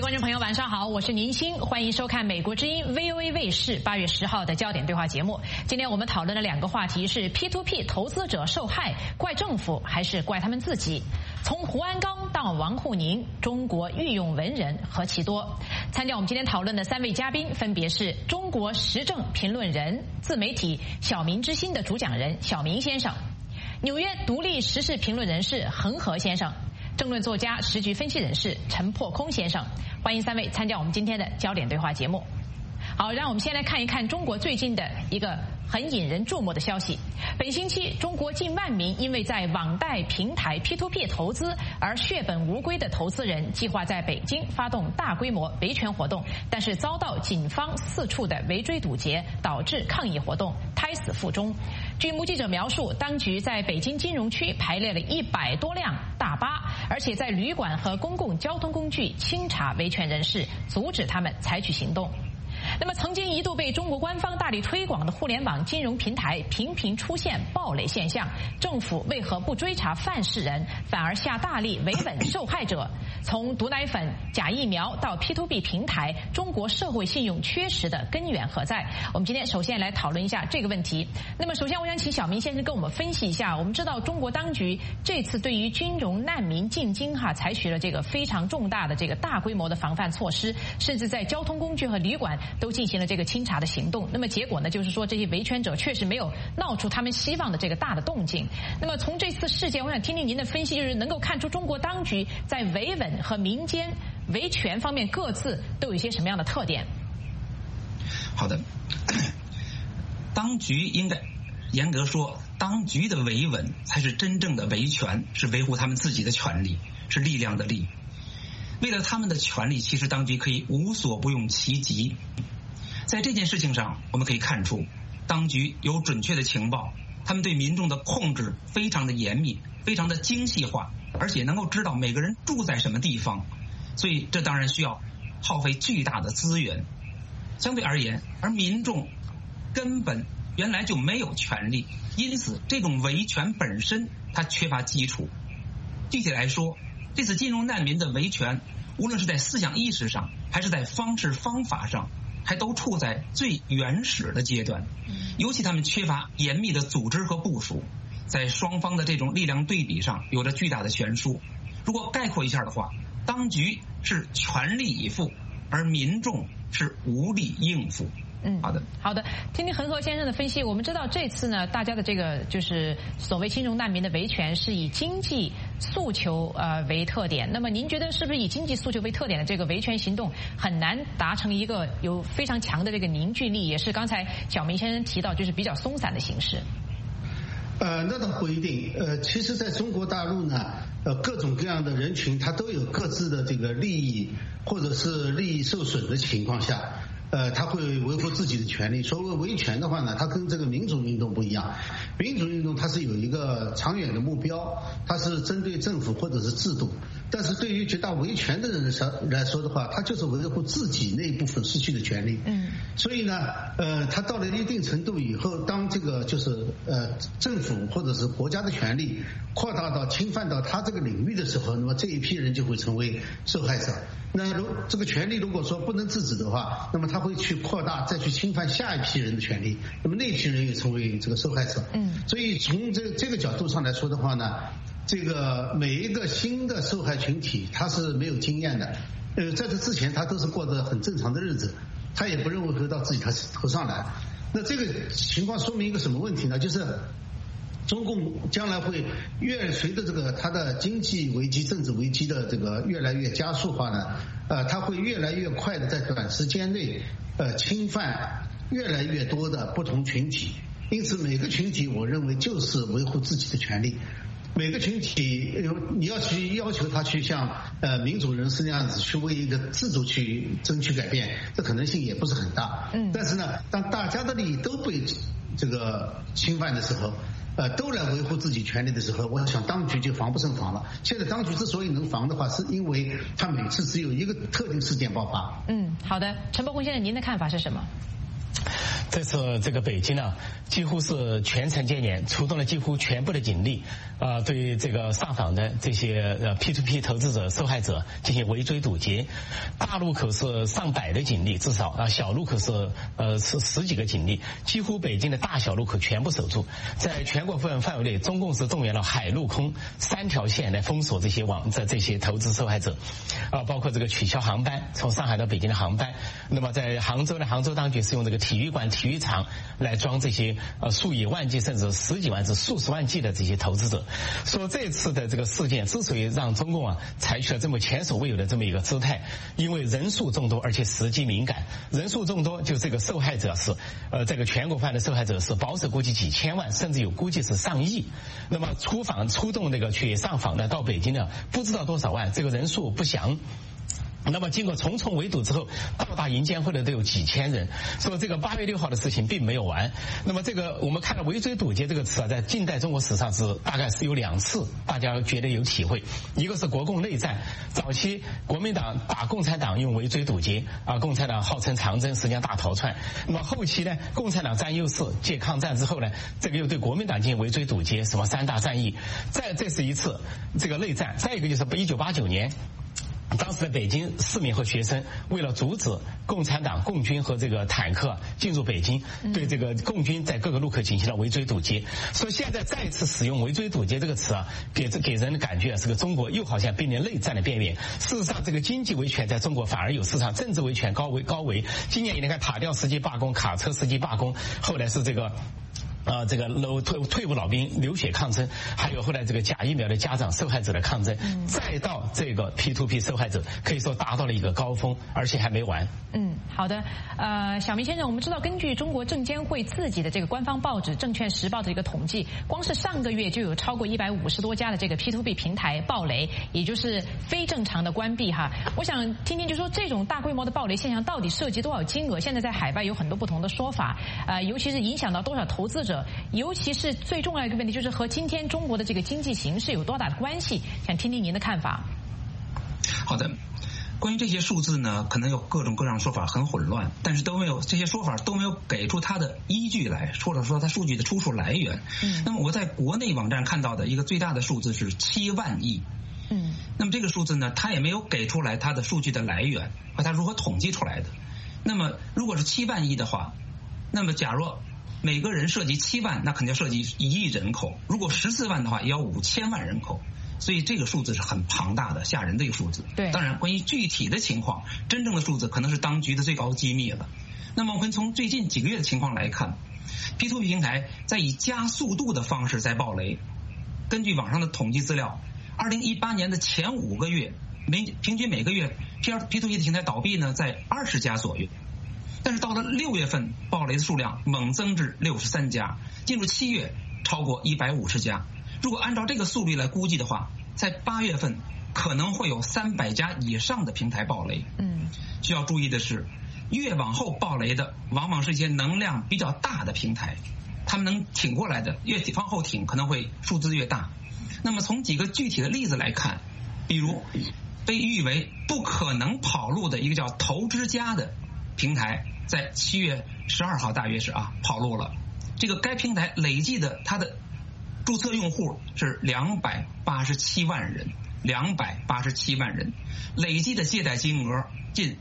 观众朋友，晚上好，我是宁鑫，欢迎收看美国之音 VOA 卫视8月10号的焦点对话节目。今天我们讨论的两个话题是 P2P 投资者受害，怪政府还是怪他们自己？从胡鞍钢到王沪宁，中国御用文人何其多。参加我们今天讨论的3位嘉宾分别是中国时政评论人、自媒体小明之心的主讲人小明先生，纽约独立时事评论人士恒河先生，政论作家、时局分析人士陈破空先生，欢迎3位参加我们今天的焦点对话节目。好，让我们先来看一看中国最近的一个很引人注目的消息。本星期，中国近万名因为在网贷平台 P2P 投资而血本无归的投资人，计划在北京发动大规模维权活动，但是遭到警方四处的围追堵截，导致抗议活动胎死腹中。据目击者描述，当局在北京金融区排列了100多辆大巴，而且在旅馆和公共交通工具清查维权人士，阻止他们采取行动。那么曾经一度被中国官方大力推广的互联网金融平台频频出现暴雷现象，政府为何不追查犯事人，反而下大力维稳受害者？从毒奶粉、假疫苗到 P2P 平台，中国社会信用缺失的根源何在？我们今天首先来讨论一下这个问题。那么首先我想请小明先生跟我们分析一下，我们知道中国当局这次对于金融难民进京采取了这个非常重大的这个大规模的防范措施，甚至在交通工具和旅馆都进行了这个清查的行动。那么结果呢，就是说这些维权者确实没有闹出他们希望的这个大的动静。那么从这次事件，我想听听您的分析，就是能够看出中国当局在维稳和民间维权方面各自都有一些什么样的特点？ 好的，当局应该严格说，当局的维稳才是真正的维权，是维护他们自己的权利，是力量的力。为了他们的权利，其实当局可以无所不用其极。在这件事情上，我们可以看出，当局有准确的情报，他们对民众的控制非常的严密，非常的精细化，而且能够知道每个人住在什么地方，所以这当然需要耗费巨大的资源。相对而言，而民众根本原来就没有权利，因此这种维权本身它缺乏基础。具体来说，这次金融难民的维权，无论是在思想意识上还是在方式方法上，还都处在最原始的阶段，尤其他们缺乏严密的组织和部署，在双方的这种力量对比上有着巨大的悬殊。如果概括一下的话，当局是全力以赴，而民众是无力应付。好的，听听恒河先生的分析。我们知道这次呢，大家的这个就是所谓金融难民的维权是以经济诉求为特点。那么您觉得是不是以经济诉求为特点的这个维权行动很难达成一个有非常强的这个凝聚力？也是刚才小明先生提到，就是比较松散的形式。 那倒不一定。其实在中国大陆呢，各种各样的人群，他都有各自的这个利益或者是利益受损的情况下。他会维护自己的权利。所谓维权的话呢，它跟这个民主运动不一样。民主运动它是有一个长远的目标，它是针对政府或者是制度。但是对于绝大维权的人来说的话，他就是维护自己那一部分失去的权利。所以呢，他到了一定程度以后，当这个就是政府或者是国家的权利扩大到侵犯到他这个领域的时候，那么这一批人就会成为受害者。那这个权利如果说不能制止的话，那么他会去扩大，再去侵犯下一批人的权利，那么那批人也成为这个受害者。所以从这个角度上来说的话呢，这个每一个新的受害群体他是没有经验的，在这之前他都是过着很正常的日子，他也不认为会到自己头上来。那这个情况说明一个什么问题呢？就是中共将来会随着这个它的经济危机、政治危机的这个越来越加速化呢，它会越来越快的在短时间内侵犯越来越多的不同群体。因此每个群体我认为就是维护自己的权利。每个群体你要去要求他去像民主人士那样子去为一个制度去争取改变，这可能性也不是很大。但是呢，当大家的利益都被这个侵犯的时候，都来维护自己权利的时候，我想当局就防不胜防了。现在当局之所以能防的话，是因为他每次只有一个特定事件爆发。 好的，陈伯公先生，您的看法是什么？ 这次这个北京呢，几乎是全程接连出动了几乎全部的警力，对这个上访的这些P2P 投资者受害者进行围追堵截。大路口是上百的警力，至少小路口是十几个警力，几乎北京的大小路口全部守住。在全国范围内，中共是动员了海陆空3条线来封锁这些投资受害者，包括这个取消航班，从上海到北京的航班。那么在杭州呢，杭州当局是用这个体育馆、体育场来装这些数以万计甚至十几万至数十万计的这些投资者。说这次的这个事件之所以让中共采取了这么前所未有的这么一个姿态，因为人数众多而且时机敏感。人数众多，就这个受害者是这个全国范的受害者是保守估计几千万，甚至有估计是上亿。那么出动那个去上访的到北京的不知道多少万，这个人数不详。那么经过重重围堵之后，到达银监会的都有几千人。说这个8月6号的事情并没有完。那么这个我们看到围追堵截这个词在近代中国史上大概是有2次，大家觉得有体会。一个是国共内战，早期国民党打共产党用围追堵截共产党号称长征，实际上大逃窜。那么后期呢，共产党占优势，借抗战之后呢，这个又对国民党进行围追堵截，什么3大战役。这是一次这个内战。再一个就是1989年。当时的北京市民和学生为了阻止共产党共军和这个坦克进入北京，对这个共军在各个路口进行了围追堵截。所以现在再次使用围追堵截这个词给人的感觉是个中国又好像濒临内战的边缘。事实上这个经济维权在中国反而有市场，政治维权高维。今年你看塔吊司机罢工，卡车司机罢工，后来是这个退伍老兵流血抗争，还有后来这个假疫苗的家长受害者的抗争，再到这个 P2P 受害者，可以说达到了一个高峰，而且还没完。 好的，小明先生，我们知道根据中国证监会自己的这个官方报纸《证券时报》的一个统计，光是上个月就有超过150多家的这个 P2P 平台爆雷，也就是非正常的关闭哈。我想听听，就说这种大规模的爆雷现象到底涉及多少金额？现在在海外有很多不同的说法，尤其是影响到多少投资者，尤其是最重要的一个问题就是和今天中国的这个经济形势有多大的关系？想听听您的看法。 好的。关于这些数字呢，可能有各种各样的说法，很混乱，但是这些说法都没有给出它的依据来，或者说它数据的出处来源。那么我在国内网站看到的一个最大的数字是7万亿。那么这个数字呢，它也没有给出来它的数据的来源和它如何统计出来的。那么如果是7万亿的话，那么假如每个人涉及7万，那肯定要涉及1亿人口。如果14万的话，也要5000万人口。所以这个数字是很庞大的、吓人的一个数字。 对， 当然关于具体的情况，真正的数字可能是当局的最高机密了。那么我们从最近几个月的情况来看 ，P2P 平台在以加速度的方式在爆雷。根据网上的统计资料，2018年的前5个月，平均每个月 P2P 的平台倒闭呢在20家左右。但是到了6月份，爆雷的数量猛增至63家，进入7月超过150家。如果按照这个速率来估计的话，在8月份可能会有300家以上的平台爆雷。需要注意的是，越往后爆雷的往往是一些能量比较大的平台，他们能挺过来的，越往后挺可能会数字越大。那么从几个具体的例子来看，比如被誉为不可能跑路的一个叫投之家的平台，在7月12号大约是跑路了。这个该平台累计的它的注册用户是287万人，287万人，累计的借贷金额近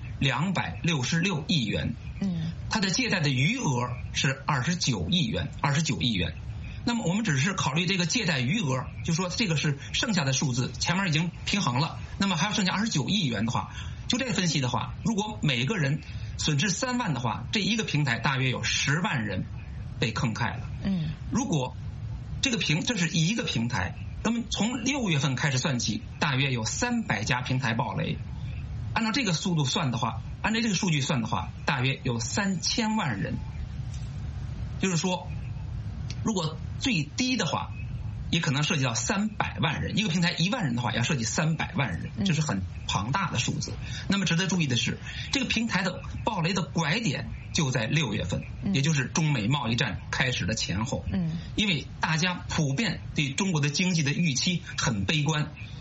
266亿元。它的借贷的余额是29亿元。那么我们只是考虑这个借贷余额，就说这个是剩下的数字，前面已经平衡了，那么还要剩下29亿元的话，就这个分析的话，如果每个人损失3万的话，这一个平台大约有10万人被坑害了。如果这是一个平台，那么从6月份开始算起，大约有300家平台爆雷。按照这个速度算的话，按照这个数据算的话，大约有3000万人。就是说，如果最低的话，也可能涉及到300万人。一个平台1万人的话，要涉及300万人，这是很庞大的数字。那么值得注意的是，这个平台的爆雷的拐点就在6月份，也就是中美贸易战开始的前后。因为大家普遍对中国的经济的预期很悲观，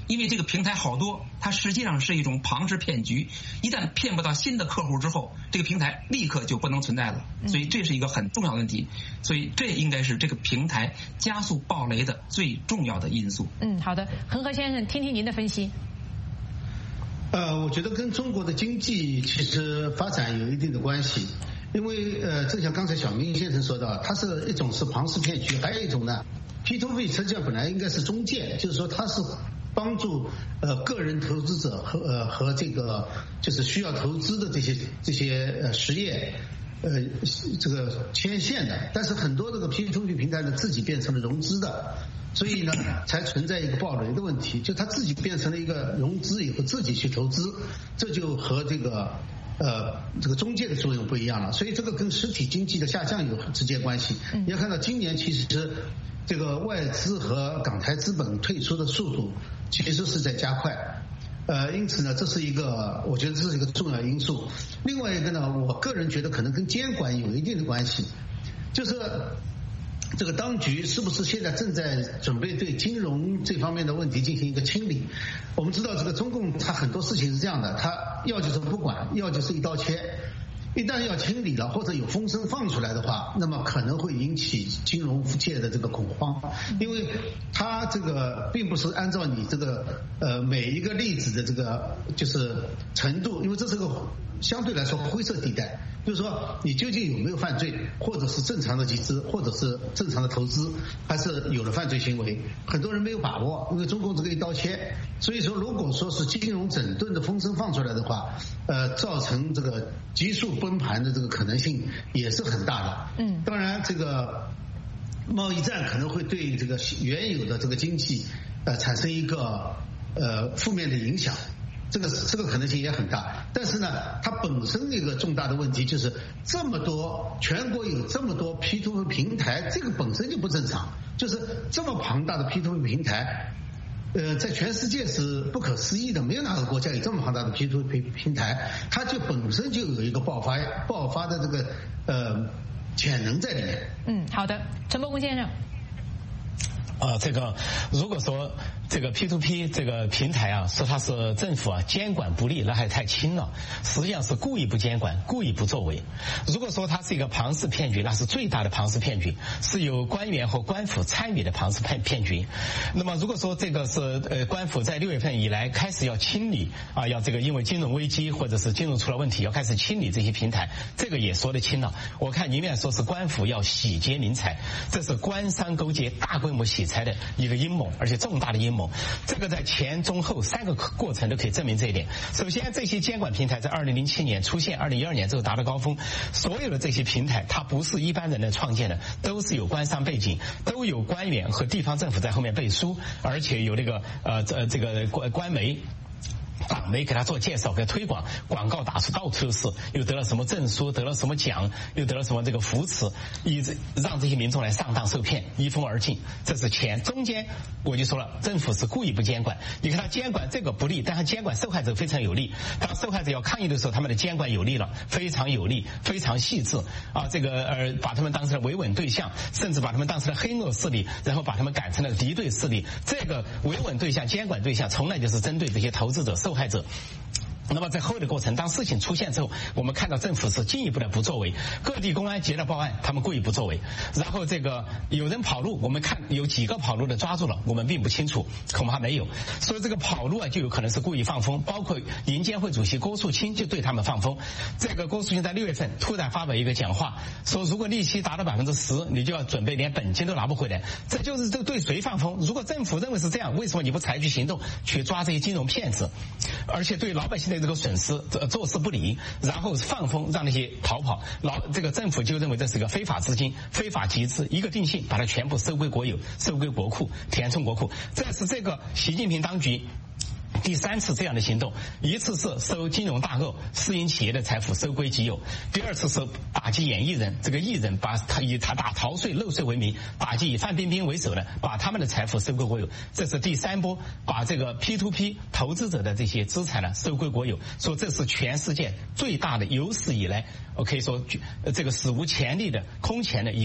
因为这个平台好多，它实际上是一种庞氏骗局。一旦骗不到新的客户之后，这个平台立刻就不能存在了。所以这是一个很重要的问题。所以这应该是这个平台加速暴雷的最重要的因素。 好的，恒河先生，听听您的分析。 我觉得跟中国的经济其实发展有一定的关系，因为正像刚才小明先生说到，它是一种是庞氏骗局，还有一种呢 P2P 实际上本来应该是中介，就是说它是帮助个人投资者和这个就是需要投资的这些实业这个牵线的，但是很多这个 P2P 平台呢自己变成了融资的，所以呢才存在一个暴雷的问题，就它自己变成了一个融资以后自己去投资，这就和这个中介的作用不一样了，所以这个跟实体经济的下降有直接关系。你要看到今年其实这个外资和港台资本退出的速度其实是在加快，因此呢，这是一个我觉得这是一个重要因素。另外一个呢，我个人觉得可能跟监管有一定的关系，就是这个当局是不是现在正在准备对金融这方面的问题进行一个清理？我们知道这个中共它很多事情是这样的，它要就是不管，要就是一刀切。一旦要清理了或者有风声放出来的话，那么可能会引起金融界的这个恐慌，因为它这个并不是按照你这个每一个例子的这个就是程度，因为这是个相对来说灰色地带，就是说你究竟有没有犯罪，或者是正常的集资，或者是正常的投资，还是有了犯罪行为，很多人没有把握，因为中共这个一刀切。所以说如果说是金融整顿的风声放出来的话，造成这个急速崩盘的这个可能性也是很大的。当然这个贸易战可能会对这个原有的这个经济产生一个负面的影响，这个可能性也很大。但是呢，它本身一个重大的问题就是这么多全国有这么多 P2P 平台，这个本身就不正常，就是这么庞大的 P2P 平台。在全世界是不可思议的，没有哪个国家有这么庞大的 P2P 平台，它就本身就有一个爆发的这个潜能在里面。 好的，陈伯公先生。 这个如果说这个 P2P 这个平台啊，说它是政府监管不力，那还太轻了，实际上是故意不监管，故意不作为。如果说它是一个庞氏骗局，那是最大的庞氏骗局，是有官员和官府参与的庞氏骗局。那么如果说这个是官府在6月份以来开始要清理要这个因为金融危机或者是金融出了问题要开始清理这些平台，这个也说得清了。我看里面说是官府要洗劫民财，这是官商勾结大规模洗财的一个阴谋，而且重大的阴谋。这个在前中后3个过程都可以证明这一点。首先，这些监管平台在2007年出现，2012年之后达到高峰。所有的这些平台，它不是一般人能创建的，都是有官商背景，都有官员和地方政府在后面背书，而且有这个官媒。党媒给他做介绍，给他推广，广告打出到处都是，又得了什么证书，得了什么奖，又得了什么这个扶持，一直让这些民众来上当受骗，一风而尽。这是前中间我就说了，政府是故意不监管。你看他监管这个不利，但他监管受害者非常有利。当受害者要抗议的时候，他们的监管有利了，非常有利，非常细致把他们当成了维稳对象，甚至把他们当成了黑恶势力，然后把他们改成了敌对势力。这个维稳对象、监管对象，从来就是针对这些投资者、受害者。那么在后的过程，当事情出现之后，我们看到政府是进一步的不作为，各地公安接了报案，他们故意不作为。然后这个有人跑路，我们看有几个跑路的抓住了，我们并不清楚，恐怕没有。所以这个跑路就有可能是故意放风，包括银监会主席郭树清就对他们放风。这个郭树清在6月份突然发表一个讲话，说如果利息达到10%，你就要准备连本金都拿不回来。这就是这对谁放风？如果政府认为是这样，为什么你不采取行动去抓这些金融骗子？而且对老百姓的这个损失坐视不理，然后放风让那些逃跑，这个政府就认为这是个非法资金、非法集资，一个定性把它全部收归国有、收归国库、填充国库。这是这个习近平当局第3次这样的行动，一次是收金融大鳄、私营企业的财富收归己有，第2次是打击演艺人，这个艺人以他打逃税漏税为名，打击以范冰冰为首的把他们的财富收归国有。这是第3波，把这个 P2P 投资者的这些资产呢收归国有，说这是全世界最大的有史以来，我可以说这个史无前例的空前的一个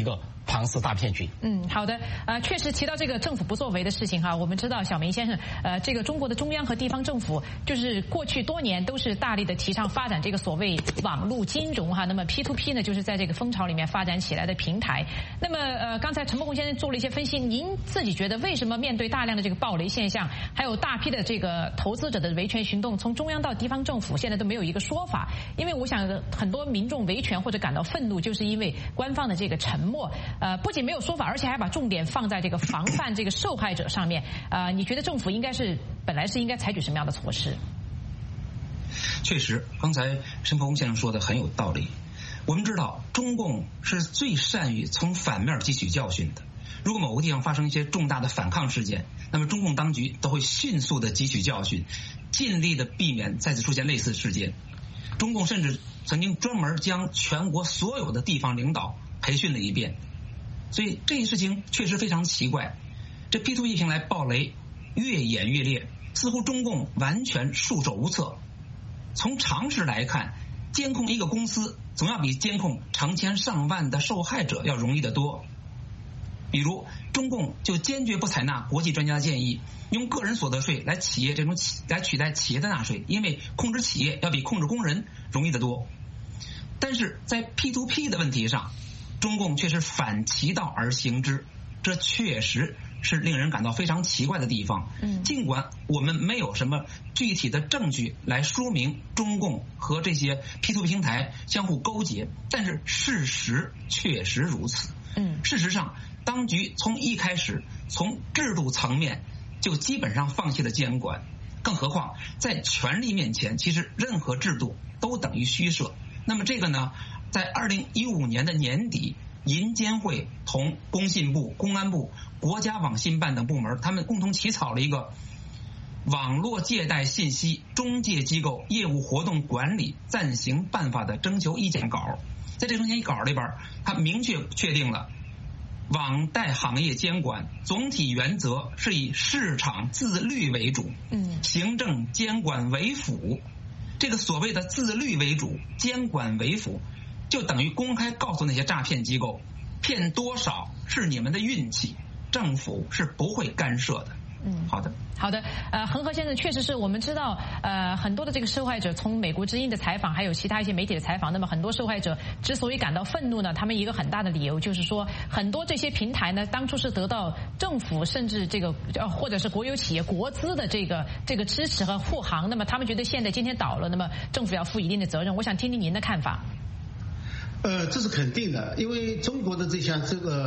庞氏大骗局。 好的，确实提到这个政府不作为的事情哈，我们知道小明先生，这个中国的中央和地方政府就是过去多年都是大力的提倡发展这个所谓网络金融哈，那么 P2P 呢就是在这个风潮里面发展起来的平台。那么刚才陈伯宏先生做了一些分析，您自己觉得为什么面对大量的这个暴雷现象，还有大批的这个投资者的维权行动，从中央到地方政府现在都没有一个说法？因为我想很多民众维权或者感到愤怒，就是因为官方的这个沉默，不仅没有说法，而且还把重点放在这个防范这个受害者上面。你觉得政府本来是应该采取什么样的措施？ 确实，刚才陈伯宏先生说的很有道理。我们知道，中共是最善于从反面汲取教训的。如果某个地方发生一些重大的反抗事件，那么中共当局都会迅速的汲取教训，尽力的避免再次出现类似事件。中共甚至曾经专门将全国所有的地方领导培训了一遍。所以这一事情确实非常奇怪，这 P2P 平台暴雷越演越烈，似乎中共完全束手无策。从常识来看，监控一个公司总要比监控成千上万的受害者要容易得多。比如中共就坚决不采纳国际专家的建议，用个人所得税来取代企业的纳税，因为控制企业要比控制工人容易得多。但是在 P2P 的问题上，中共却是反其道而行之，这确实是令人感到非常奇怪的地方。尽管我们没有什么具体的证据来说明中共和这些 P2P 平台相互勾结，但是事实确实如此。事实上，当局从一开始从制度层面就基本上放弃了监管，更何况在权力面前，其实任何制度都等于虚设。那么这个呢，在2015年的年底，银监会同工信部、公安部、国家网信办等部门，他们共同起草了一个网络借贷信息中介机构业务活动管理暂行办法的征求意见稿。在这征求意见稿里边，它明确确定了网贷行业监管总体原则是以市场自律为主，行政监管为辅。这个所谓的自律为主，监管为辅，就等于公开告诉那些诈骗机构，骗多少是你们的运气，政府是不会干涉的。好的。恒河先生，确实是我们知道，很多的这个受害者，从美国之音的采访，还有其他一些媒体的采访，那么很多受害者之所以感到愤怒呢，他们一个很大的理由就是说，很多这些平台呢，当初是得到政府甚至这个或者是国有企业国资的这个支持和护航，那么他们觉得现在今天倒了，那么政府要负一定的责任。我想听听您的看法。 这是肯定的，因为中国的像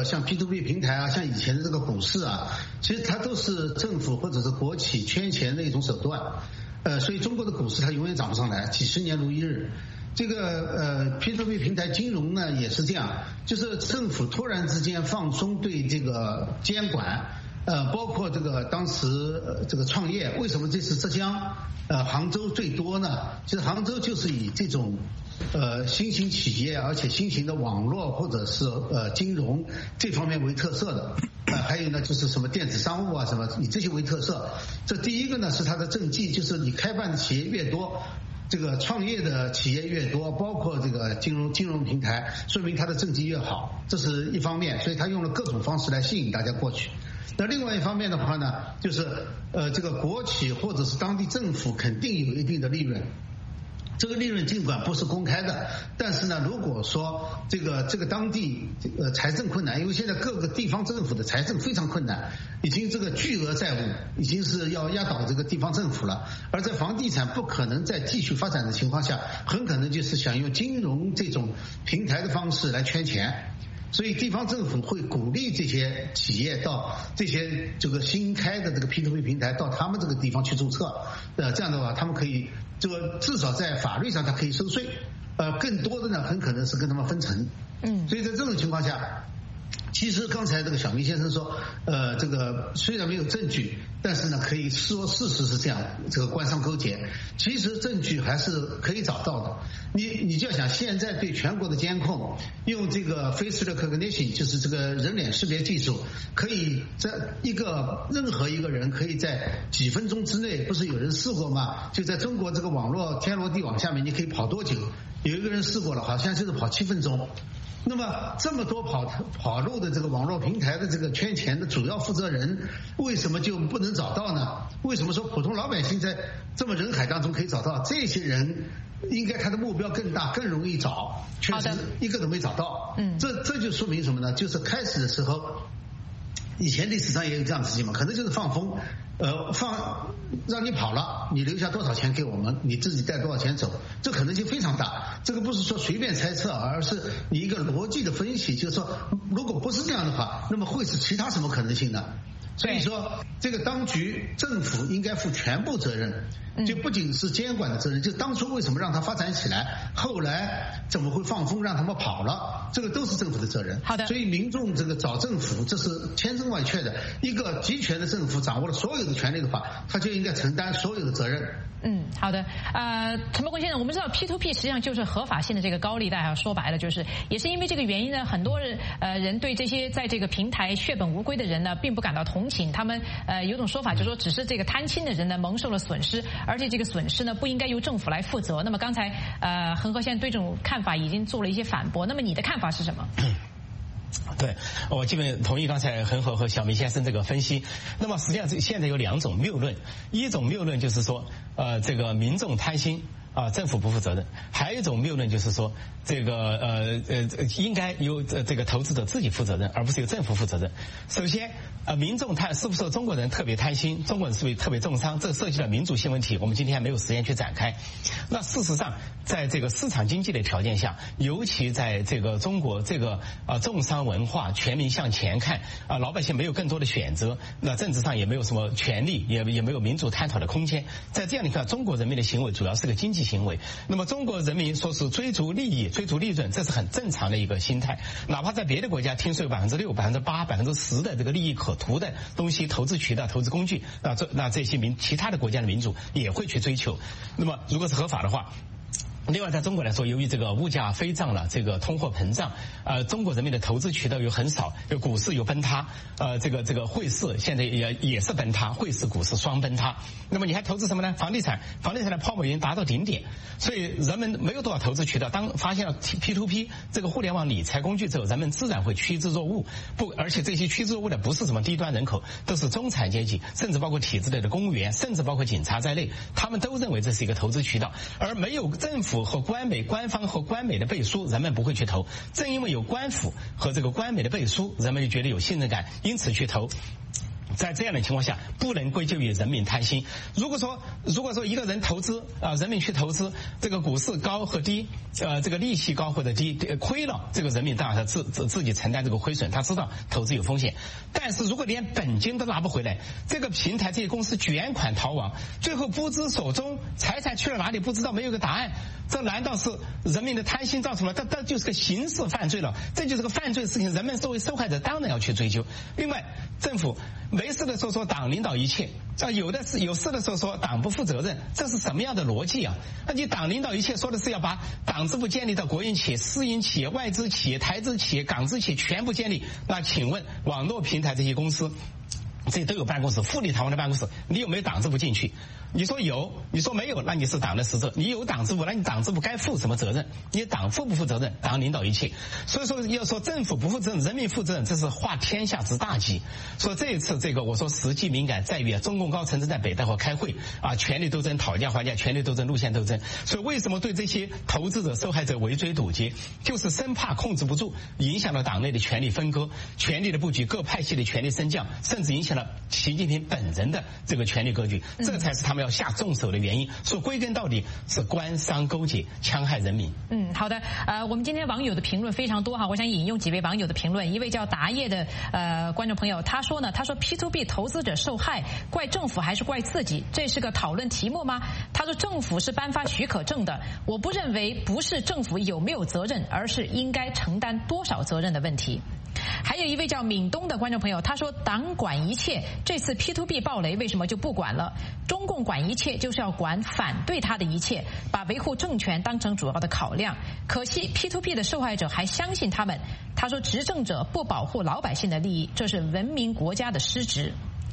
P2P 平台啊，像以前的这个股市啊，其实它都是政府或者是国企圈钱的一种手段，所以中国的股市它永远涨不上来，几十年如一日。这个P2P 平台金融呢也是这样，就是政府突然之间放松对这个监管，包括这个当时这个创业，为什么这次浙江杭州最多呢？其实杭州就是以这种新型企业，而且新型的网络或者是金融这方面为特色的。还有呢就是什么电子商务啊什么，以这些为特色。这第一个呢是它的政绩，就是你开办的企业越多，这个创业的企业越多，包括这个金融平台，说明它的政绩越好，这是一方面，所以它用了各种方式来吸引大家过去。那另外一方面的话呢，就是这个国企或者是当地政府肯定有一定的利润，这个利润尽管不是公开的，但是呢，如果说这个当地财政困难，因为现在各个地方政府的财政非常困难，已经这个巨额债务已经是要压倒这个地方政府了，而在房地产不可能再继续发展的情况下，很可能就是想用金融这种平台的方式来圈钱。所以地方政府会鼓励这些企业到这些这个新开的这个 P2P 平台到他们这个地方去注册，这样的话他们可以这个至少在法律上他可以收税，更多的呢很可能是跟他们分成。所以在这种情况下，其实刚才这个小明先生说，这个虽然没有证据，但是呢可以说事实是这样，这个官商勾结，其实证据还是可以找到的。你就要想，现在对全国的监控，用这个 face recognition， 就是这个人脸识别技术，可以在任何一个人可以在几分钟之内，不是有人试过吗？就在中国这个网络天罗地网下面，你可以跑多久？有一个人试过了，好像就是跑7分钟。 那么这么多跑路的这个网络平台的这个圈钱的主要负责人，为什么就不能找到呢？为什么说普通老百姓在这么人海当中可以找到？这些人应该他的目标更大，更容易找，确实一个都没找到。这就说明什么呢？就是开始的时候，以前历史上也有这样的事情嘛，可能就是放风。让你跑了，你留下多少钱给我们，你自己带多少钱走，这可能性非常大。这个不是说随便猜测，而是你一个逻辑的分析，就是说，如果不是这样的话，那么会是其他什么可能性呢？所以说，这个当局政府应该负全部责任，就不仅是监管的责任，就当初为什么让它发展起来，后来怎么会放风让他们跑了，这个都是政府的责任。 好的。所以民众这个找政府，这是千真万确的。一个集权的政府掌握了所有的权利的话，他就应该承担所有的责任。 好的。陈伯坤先生，我们知道 P2P 实际上就是合法性的这个高利贷啊，说白了就是也是因为这个原因呢，很多人对这些在这个平台血本无归的人呢，并不感到同情。他们有种说法就是说，只是这个贪心的人呢蒙受了损失，而且这个损失呢不应该由政府来负责。那么刚才恒河先生对这种看法已经做了一些反驳，那么你的看法是什么？ 对，我基本同意刚才恒河和小明先生这个分析。那么实际上现在有两种谬论，一种谬论就是说，这个民众贪心。政府不负责任。还有一种谬论就是说，这个应该由这个投资者自己负责任，而不是由政府负责任。首先，民众是不是中国人特别贪心，中国人是不是特别重商，这涉及到民主性问题，我们今天还没有时间去展开。那事实上，在这个市场经济的条件下，尤其在这个中国这个重商文化，全民向前看，老百姓没有更多的选择，那政治上也没有什么权利，也没有民主探讨的空间。在这样的看，中国人民的行为主要是个经济行为。那么中国人民说是追逐利益、追逐利润，这是很正常的一个心态。哪怕在别的国家听说有6%、8%、10%的这个利益可图的东西，投资渠道、投资工具，那这些其他的国家的民主也会去追求。那么如果是合法的话。另外，在中国来说，由于这个物价飞涨了，这个通货膨胀，中国人民的投资渠道又很少，有股市有崩塌，这个汇市现在也是崩塌，汇市股市双崩塌。那么你还投资什么呢？房地产的泡沫已经达到顶点，所以人们没有多少投资渠道。当发现了 P2P 这个互联网理财工具之后，人们自然会趋之若鹜。而且这些趋之若鹜的不是什么低端人口，都是中产阶级，甚至包括体制内的公务员，甚至包括警察在内，他们都认为这是一个投资渠道，而没有政府和官方和官媒的背书，人们不会去投。正因为有官府和这个官媒的背书，人们就觉得有信任感，因此去投。在这样的情况下，不能归咎于人民贪心。如果说一个人投资人民去投资，这个股市高和低，这个利息高或者低，亏了，这个人民当然他自己承担这个亏损，他知道投资有风险。但是如果连本金都拿不回来，这个平台这些公司卷款逃亡，最后不知所终，财产去了哪里不知道，没有个答案，这难道是人民的贪心造成的？这就是个刑事犯罪了，这就是个犯罪事情，人们作为受害者当然要去追究。另外，政府没事的时候说党领导一切，有事的时候说党不负责任，这是什么样的逻辑啊？那你党领导一切说的是要把党支部建立到国营企业、私营企业、外资企业、台资企业、港资企业全部建立，那请问网络平台这些公司这都有办公室，富丽堂皇的办公室，你有没有党支部进去？你说有，你说没有，那你是党的使者。你有党支部，那你党支部该负什么责任？你党负不负责任？党领导一切。所以说要说政府不负责任，人民负责任，这是化天下之大稽。所以这一次这个我说实际敏感在于中共高层正在北戴河开会权力斗争、讨价还价、权力斗争、路线斗争。所以为什么对这些投资者、受害者围追堵截，就是生怕控制不住，影响了党内的权力分割、权力的布局、各派系的权力升降，甚至影响了习近平本人的这个权力格局。这才是他们要下重手的原因。所以归根到底是官商勾结，戕害人民。 好的。我们今天网友的评论非常多哈，我想引用几位网友的评论。一位叫达叶的观众朋友，他说 P2P 投资者受害，怪政府还是怪自己？这是个讨论题目吗？他说政府是颁发许可证的，我不认为不是政府有没有责任，而是应该承担多少责任的问题。还有一位叫闽东的观众朋友，他说党管一切，这次 P2P 暴雷为什么就不管了？中共管一切就是要管反对他的一切，把维护政权当成主要的考量。可惜 P2P 的受害者还相信他们。他说执政者不保护老百姓的利益，这是文明国家的失职。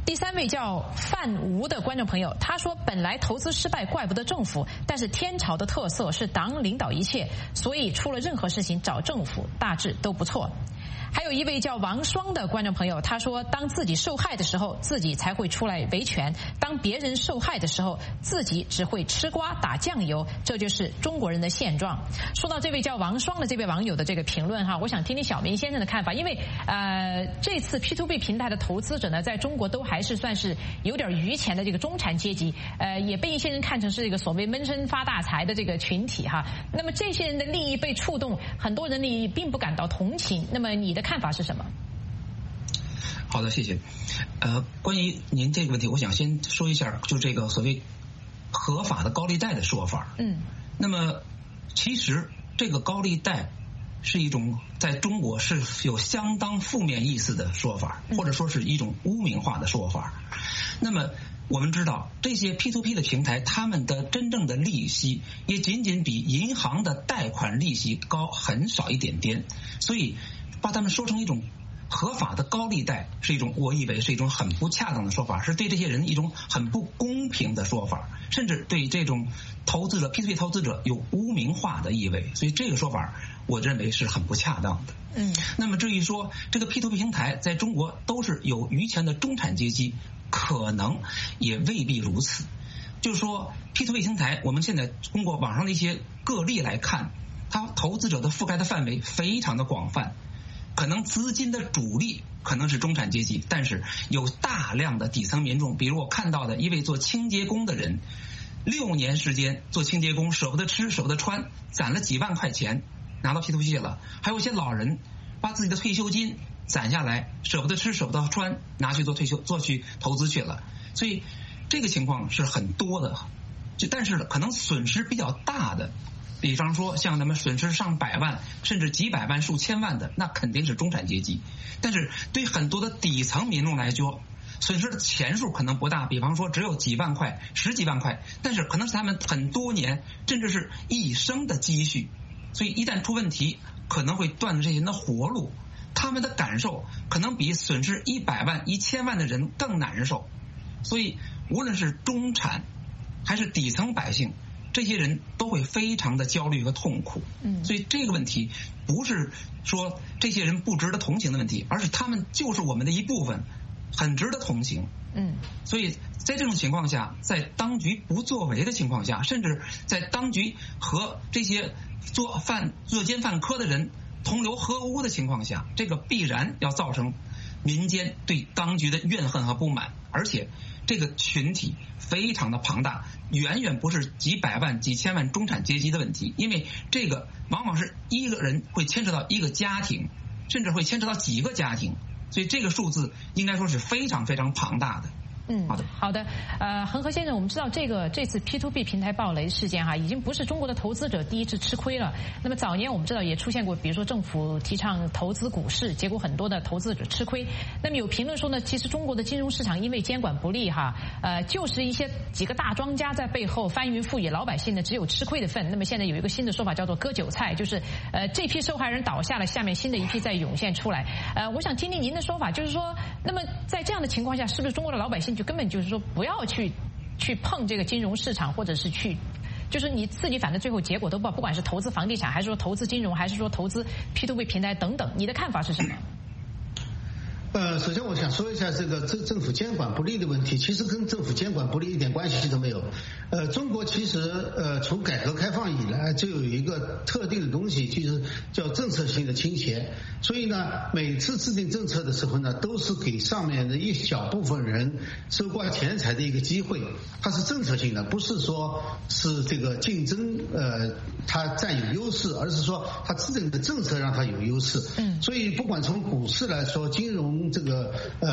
第3位叫范吴的观众朋友，他说本来投资失败怪不得政府，但是天朝的特色是党领导一切，所以出了任何事情找政府大致都不错。还有一位叫王双的观众朋友，他说当自己受害的时候自己才会出来维权，当别人受害的时候自己只会吃瓜打酱油，这就是中国人的现状。说到这位叫王双的这位网友的这个评论哈，我想听听小明先生的看法，因为这次 P2P 平台的投资者呢，在中国都还是算是有点余钱的这个中产阶级，也被一些人看成是这个所谓闷声发大财的这个群体哈。那么这些人的利益被触动，很多人呢并不感到同情，那么你的看法是什么？ 好的，谢谢。关于您这个问题，我想先说一下，就这个所谓合法的高利贷的说法。那么其实这个高利贷是一种在中国是有相当负面意思的说法，或者说是一种污名化的说法。那么我们知道这些 P2P 的平台，他们的真正的利息也仅仅比银行的贷款利息高很少一点点，所以把他们说成一种合法的高利贷，是一种我以为是一种很不恰当的说法，是对这些人一种很不公平的说法，甚至对这种投资者 P2P 投资者有污名化的意味，所以这个说法我认为是很不恰当的。那么至于说这个 P2P 平台在中国都是有余钱的中产阶级，可能也未必如此。就是说 P2P 平台，我们现在通过网上的一些个例来看，它投资者的覆盖的范围非常的广泛，可能资金的主力可能是中产阶级，但是有大量的底层民众，比如我看到的一位做清洁工的人，6年时间做清洁工，舍不得吃舍不得穿，攒了几万块钱拿到 P2P 去了。还有一些老人把自己的退休金攒下来，舍不得吃舍不得穿，拿去做去投资去了。所以这个情况是很多的，但是可能损失比较大的，比方说像咱们损失上百万甚至几百万数千万的，那肯定是中产阶级。但是对很多的底层民众来说，损失的钱数可能不大，比方说只有几万块10几万块，但是可能是他们很多年甚至是一生的积蓄，所以一旦出问题可能会断了这些人的活路，他们的感受可能比损失100万1000万的人更难受。所以无论是中产还是底层百姓，这些人都会非常的焦虑和痛苦。所以这个问题不是说这些人不值得同情的问题，而是他们就是我们的一部分，很值得同情。所以在这种情况下，在当局不作为的情况下，甚至在当局和这些作奸犯科的人同流合污的情况下，这个必然要造成民间对当局的怨恨和不满，而且这个群体非常的庞大，远远不是几百万几千万中产阶级的问题，因为这个往往是一个人会牵扯到一个家庭，甚至会牵扯到几个家庭，所以这个数字应该说是非常非常庞大的。 好的，恒河先生，我们知道这次 P2P 平台暴雷事件哈，已经不是中国的投资者第一次吃亏了。那么早年我们知道也出现过，比如说政府提倡投资股市，结果很多的投资者吃亏。那么有评论说呢，其实中国的金融市场因为监管不力哈，就是几个大庄家在背后翻云覆雨，老百姓呢只有吃亏的份。那么现在有一个新的说法叫做割韭菜，就是这批受害人倒下了，下面新的一批在涌现出来。我想听听您的说法，就是说，那么在这样的情况下，是不是中国的老百姓就根本就是说不要去碰这个金融市场，或者是就是你自己反正最后结果都不管是投资房地产，还是说投资金融，还是说投资 P2P 平台等等，你的看法是什么？ 首先我想说一下这个政府监管不力的问题，其实跟政府监管不力一点关系都没有。中国其实从改革开放以来就有一个特定的东西，就是叫政策性的倾斜。所以呢，每次制定政策的时候呢，都是给上面的一小部分人收刮钱财的一个机会，它是政策性的，不是说是这个竞争它占有优势，而是说它制定的政策让它有优势。所以不管从股市来说，金融这个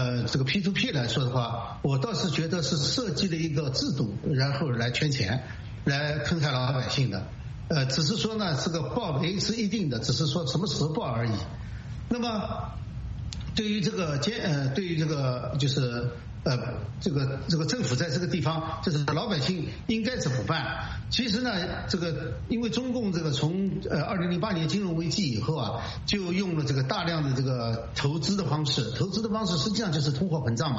P2P 来说的话，我倒是觉得是设计了一个制度，然后来圈钱，来坑害老百姓的。只是说呢，这个暴雷是一定的，只是说什么时候爆而已。那么对于这个就是这个政府在这个地方，就是老百姓应该怎么办？其实呢，因为中共从2008年金融危机以后啊，就用了大量的投资的方式实际上就是通货膨胀嘛。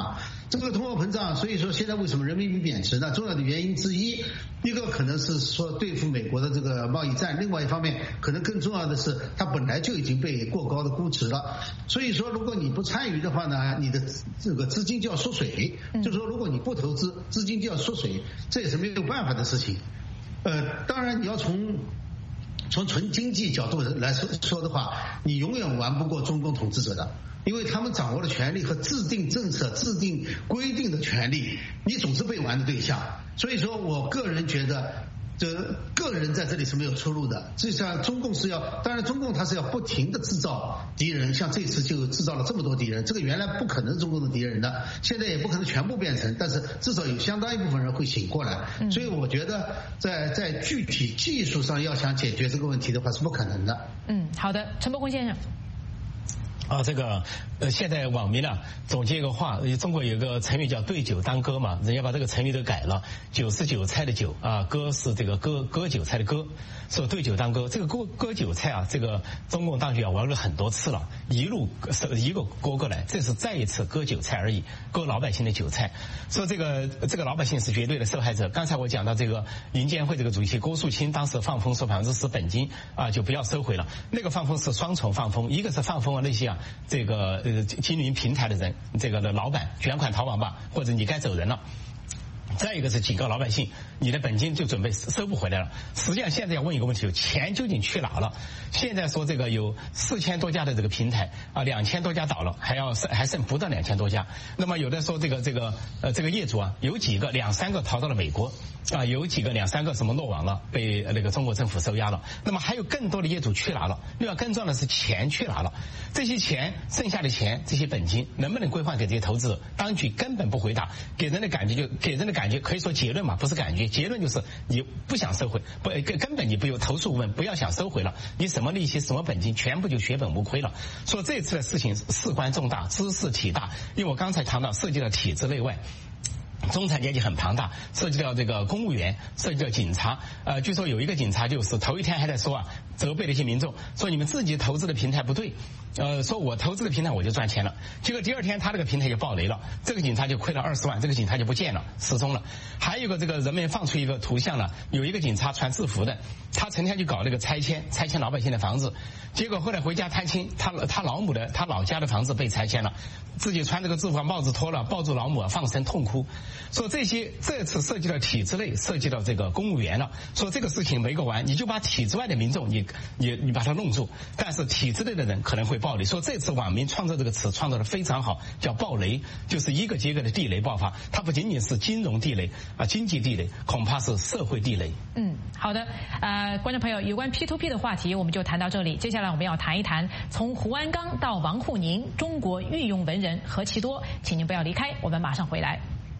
这个通货膨胀，所以说现在为什么人民币贬值呢？重要的原因之一，一个可能是说对付美国的这个贸易战，另外一方面可能更重要的是它本来就已经被过高的估值了。所以说如果你不参与的话呢，你的这个资金就要缩水，就是说如果你不投资，资金就要缩水，这也是没有办法的事情。当然你要从纯经济角度来说的话，你永远玩不过中共统治者的，因为他们掌握了权力和制定政策、制定规定的权利，你总是被玩的对象。所以说我个人觉得，个人在这里是没有出路的。就像中共当然中共它是要不停的制造敌人，像这次就制造了这么多敌人，这个原来不可能中共的敌人的，现在也不可能全部变成，但是至少有相当一部分人会醒过来。所以我觉得在具体技术上要想解决这个问题的话是不可能的。 好的，陈伯宏先生。 这个现在网民呢总结一个话，中国有个成语叫对酒当歌嘛，人家把这个成语都改了，酒是韭菜的酒啊，歌是这个割韭菜的割，说对酒当歌。这个割韭菜啊，这个中共当局玩了很多次了，一个割过来，这是再一次割韭菜而已，割老百姓的韭菜。说这个老百姓是绝对的受害者。刚才我讲到这个银监会这个主席郭树清当时放风说10%本金啊就不要收回了，那个放风是双重放风，一个是放风那些这个经营平台的人，这个的老板卷款逃亡吧，或者你该走人了。再一个是警告老百姓，你的本金就准备收不回来了。实际上现在要问一个问题，钱究竟去哪了？现在说这个有4000多家的这个平台啊，2000多家倒了，还剩不到2000多家。那么有的说这个业主啊，有几个2-3个逃到了美国啊，有几个2-3个什么落网了，被那个中国政府收押了。那么还有更多的业主去哪了？另外更重要的是钱去哪了？这些钱剩下的钱，这些本金能不能归还给这些投资者？当局根本不回答，给人的感觉可以说结论嘛，不是感觉，结论就是你不想收回，根本你不用投诉问，不要想收回了，你什么利息什么本金全部就血本无亏了。说这次的事情事关重大，知识体大，因为我刚才谈到涉及到体制内外。中产阶级很庞大，涉及到这个公务员，涉及到警察。据说有一个警察就是头一天还在说责备了一些民众，说你们自己投资的平台不对，说我投资的平台我就赚钱了。结果第二天他这个平台就爆雷了，这个警察就亏了20万，这个警察就不见了，失踪了。还有一个这个人们放出一个图像了，有一个警察穿制服的，他成天就搞那个拆迁老百姓的房子，结果后来回家探亲，他老家的房子被拆迁了，自己穿这个制服帽子脱了，抱住老母放声痛哭。说这次涉及到体制内，涉及到这个公务员了。说这个事情没搞完，你就把体制外的民众你把他弄住，但是体制内的人可能会暴雷。说这次网民创造这个词创造的非常好，叫暴雷，就是一个接一个的地雷爆发，它不仅仅是金融地雷啊，经济地雷，恐怕是社会地雷。 好的，观众朋友，有关 P2P 的话题我们就谈到这里，接下来我们要谈一谈从胡鞍钢到王沪宁，中国御用文人何其多，请您不要离开，我们马上回来。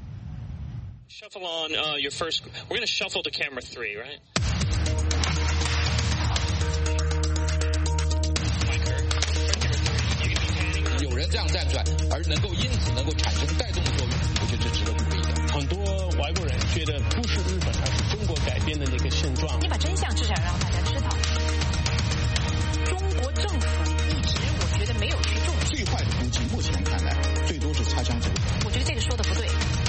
Shuffle on your first. We're going to shuffle to camera 3, right? 有人这样站出来，而因此能够产生带动的作用，我觉得这值得鼓励的。 很多外国人觉得不是日本，而是中国改变的那个现状。 你把真相至少让大家知道，中国政府一直我觉得没有去重视。 最坏的估计，目前看来最多是擦枪走火。 我觉得这个说的不对。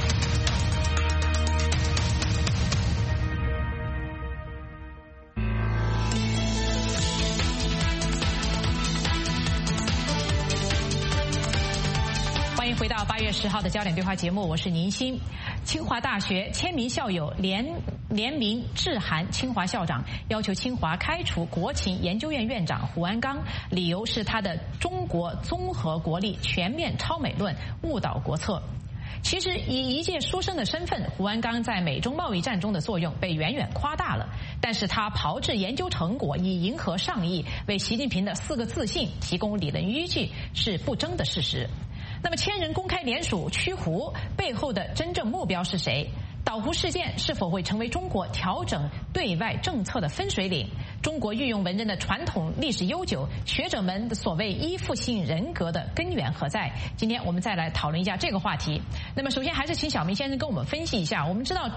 欢迎回到8月10号的焦点对话节目，我是宁鑫。清华大学千名校友联名致函清华校长，要求清华开除国情研究院院长胡鞍钢，理由是他的中国综合国力全面超美论误导国策。其实以一介书生的身份，胡鞍钢在美中贸易战中的作用被远远夸大了，但是他炮制研究成果以迎合上意，为习近平的4个自信提供理论依据是不争的事实。那么千人公开联署驱胡背后的真正目标是谁？倒胡事件是否会成为中国调整对外政策的分水岭？中国御用文人的传统历史悠久，学者们的所谓依附性人格的根源何在？今天我们再来讨论一下这个话题。那么首先还是请小明先生跟我们分析一下。我们知道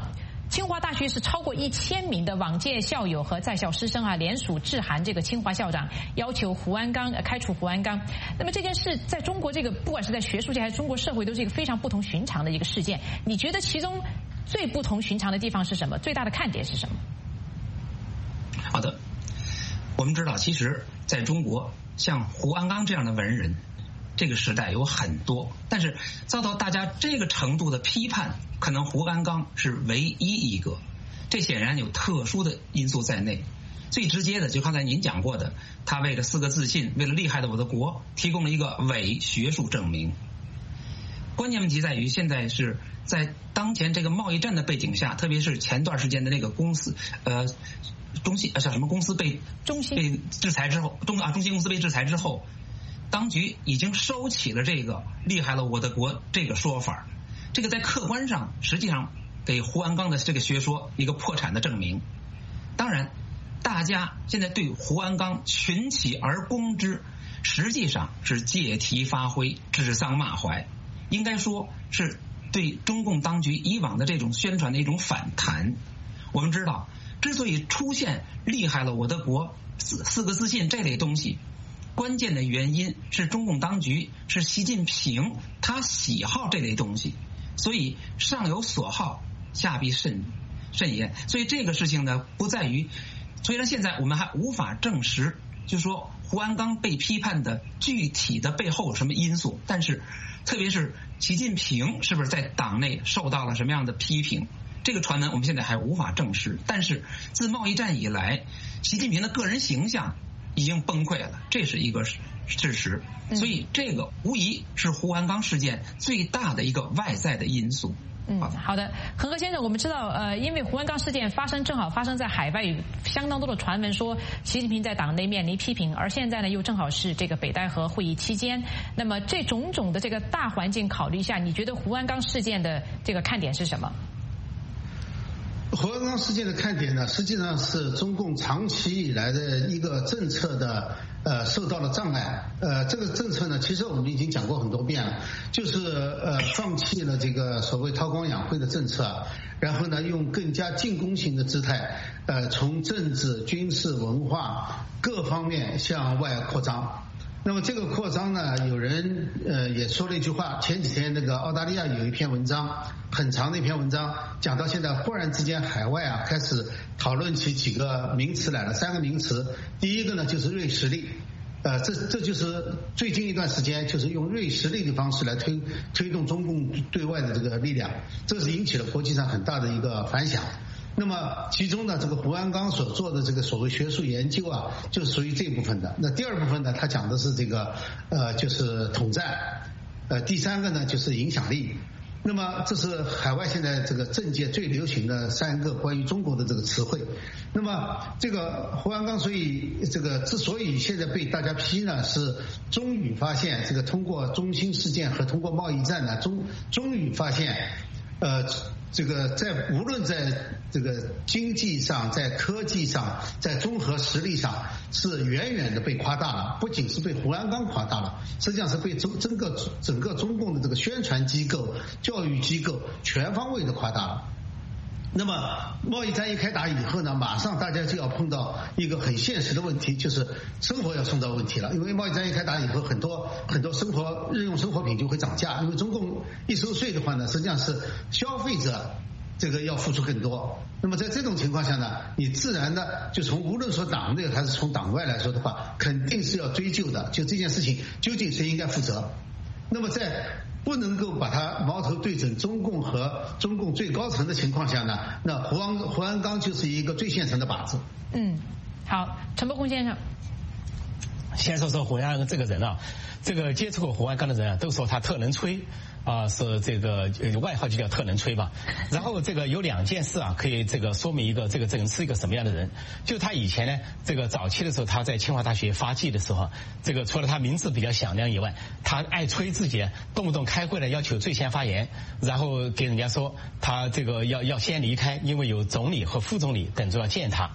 清华大学是超过1000名的往届校友和在校师生啊，联署致函这个清华校长，要求开除胡鞍钢。那么这件事在中国这个不管是在学术界还是中国社会，都是一个非常不同寻常的一个事件。你觉得其中最不同寻常的地方是什么？最大的看点是什么？ 好的，我们知道，其实在中国，像胡鞍钢这样的文人，这个时代有很多，但是遭到大家这个程度的批判，可能胡鞍钢是唯一一个。这显然有特殊的因素在内。最直接的，就刚才您讲过的，他为了4个自信，为了厉害的我的国，提供了一个伪学术证明。关键问题在于，现在是在当前这个贸易战的背景下，特别是前段时间的那个公司，中兴叫什么公司被制裁之后，中兴公司被制裁之后，当局已经收起了这个厉害了我的国这个说法。这个在客观上实际上给胡鞍钢的这个学说一个破产的证明。当然，大家现在对胡鞍钢群起而攻之，实际上是借题发挥，指桑骂槐，应该说是对中共当局以往的这种宣传的一种反弹。我们知道，之所以出现厉害了我的国四个自信这类东西，关键的原因是中共当局是习近平他喜好这类东西，所以上有所好，下必甚焉。所以这个事情呢，不在于，虽然现在我们还无法证实，就是说胡鞍钢被批判的具体的背后有什么因素，但是特别是习近平是不是在党内受到了什么样的批评，这个传闻我们现在还无法证实。但是自贸易战以来，习近平的个人形象已经崩溃了，这是一个事实。所以这个无疑是胡鞍钢事件最大的一个外在的因素。 好的，恒河先生，我们知道，因为胡鞍钢事件正好发生在海外，有相当多的传闻说习近平在党内面临批评，而现在呢又正好是这个北戴河会议期间。那么这种种的这个大环境考虑下，你觉得胡鞍钢事件的这个看点是什么？ 胡鞍钢事件的看点呢，实际上是中共长期以来的一个政策的受到了障碍。这个政策呢，其实我们已经讲过很多遍了，就是放弃了这个所谓韬光养晦的政策，然后呢用更加进攻性的姿态，从政治、军事、文化各方面向外扩张。那么这个扩张呢，有人也说了一句话，前几天那个澳大利亚有一篇文章，很长的一篇文章，讲到现在忽然之间海外开始讨论起几个名词来了，3个名词。第一个呢就是锐实力，这就是最近一段时间就是用锐实力的方式来推动中共对外的这个力量，这是引起了国际上很大的一个反响。那么其中呢，这个胡鞍钢所做的这个所谓学术研究就是属于这一部分的。那第二部分呢，他讲的是这个就是统战，第3个呢就是影响力。那么这是海外现在这个政界最流行的3个关于中国的这个词汇。那么这个胡鞍钢，所以这个之所以现在被大家批呢，是终于发现这个通过中兴事件和通过贸易战呢，终于发现这个无论在这个经济上，在科技上，在综合实力上是远远的被夸大了，不仅是被胡鞍钢夸大了，实际上是被整个中共的这个宣传机构、教育机构全方位的夸大了。那么贸易战一开打以后呢，马上大家就要碰到一个很现实的问题，就是生活要碰到问题了。因为贸易战一开打以后，很多日用生活品就会涨价，因为中共一收税的话呢，实际上是消费者这个要付出更多。那么在这种情况下呢，你自然的就从无论说党内还是从党外来说的话，肯定是要追究的，就这件事情究竟谁应该负责。那么在不能够把它矛头对准中共和中共最高层的情况下呢，那胡鞍钢就是一个最现成的靶子。 好，陈伯公先生。 先说胡鞍钢这个人这个接触过胡鞍钢的人都说他特能吹是这个外号就叫特能吹吧。然后这个有2件事可以这个说明一个这个人是一个什么样的人。就他以前呢，这个早期的时候他在清华大学发迹的时候，这个除了他名字比较响亮以外，他爱吹自己，动不动开会呢要求最先发言，然后给人家说他这个要先离开，因为有总理和副总理等着要见他。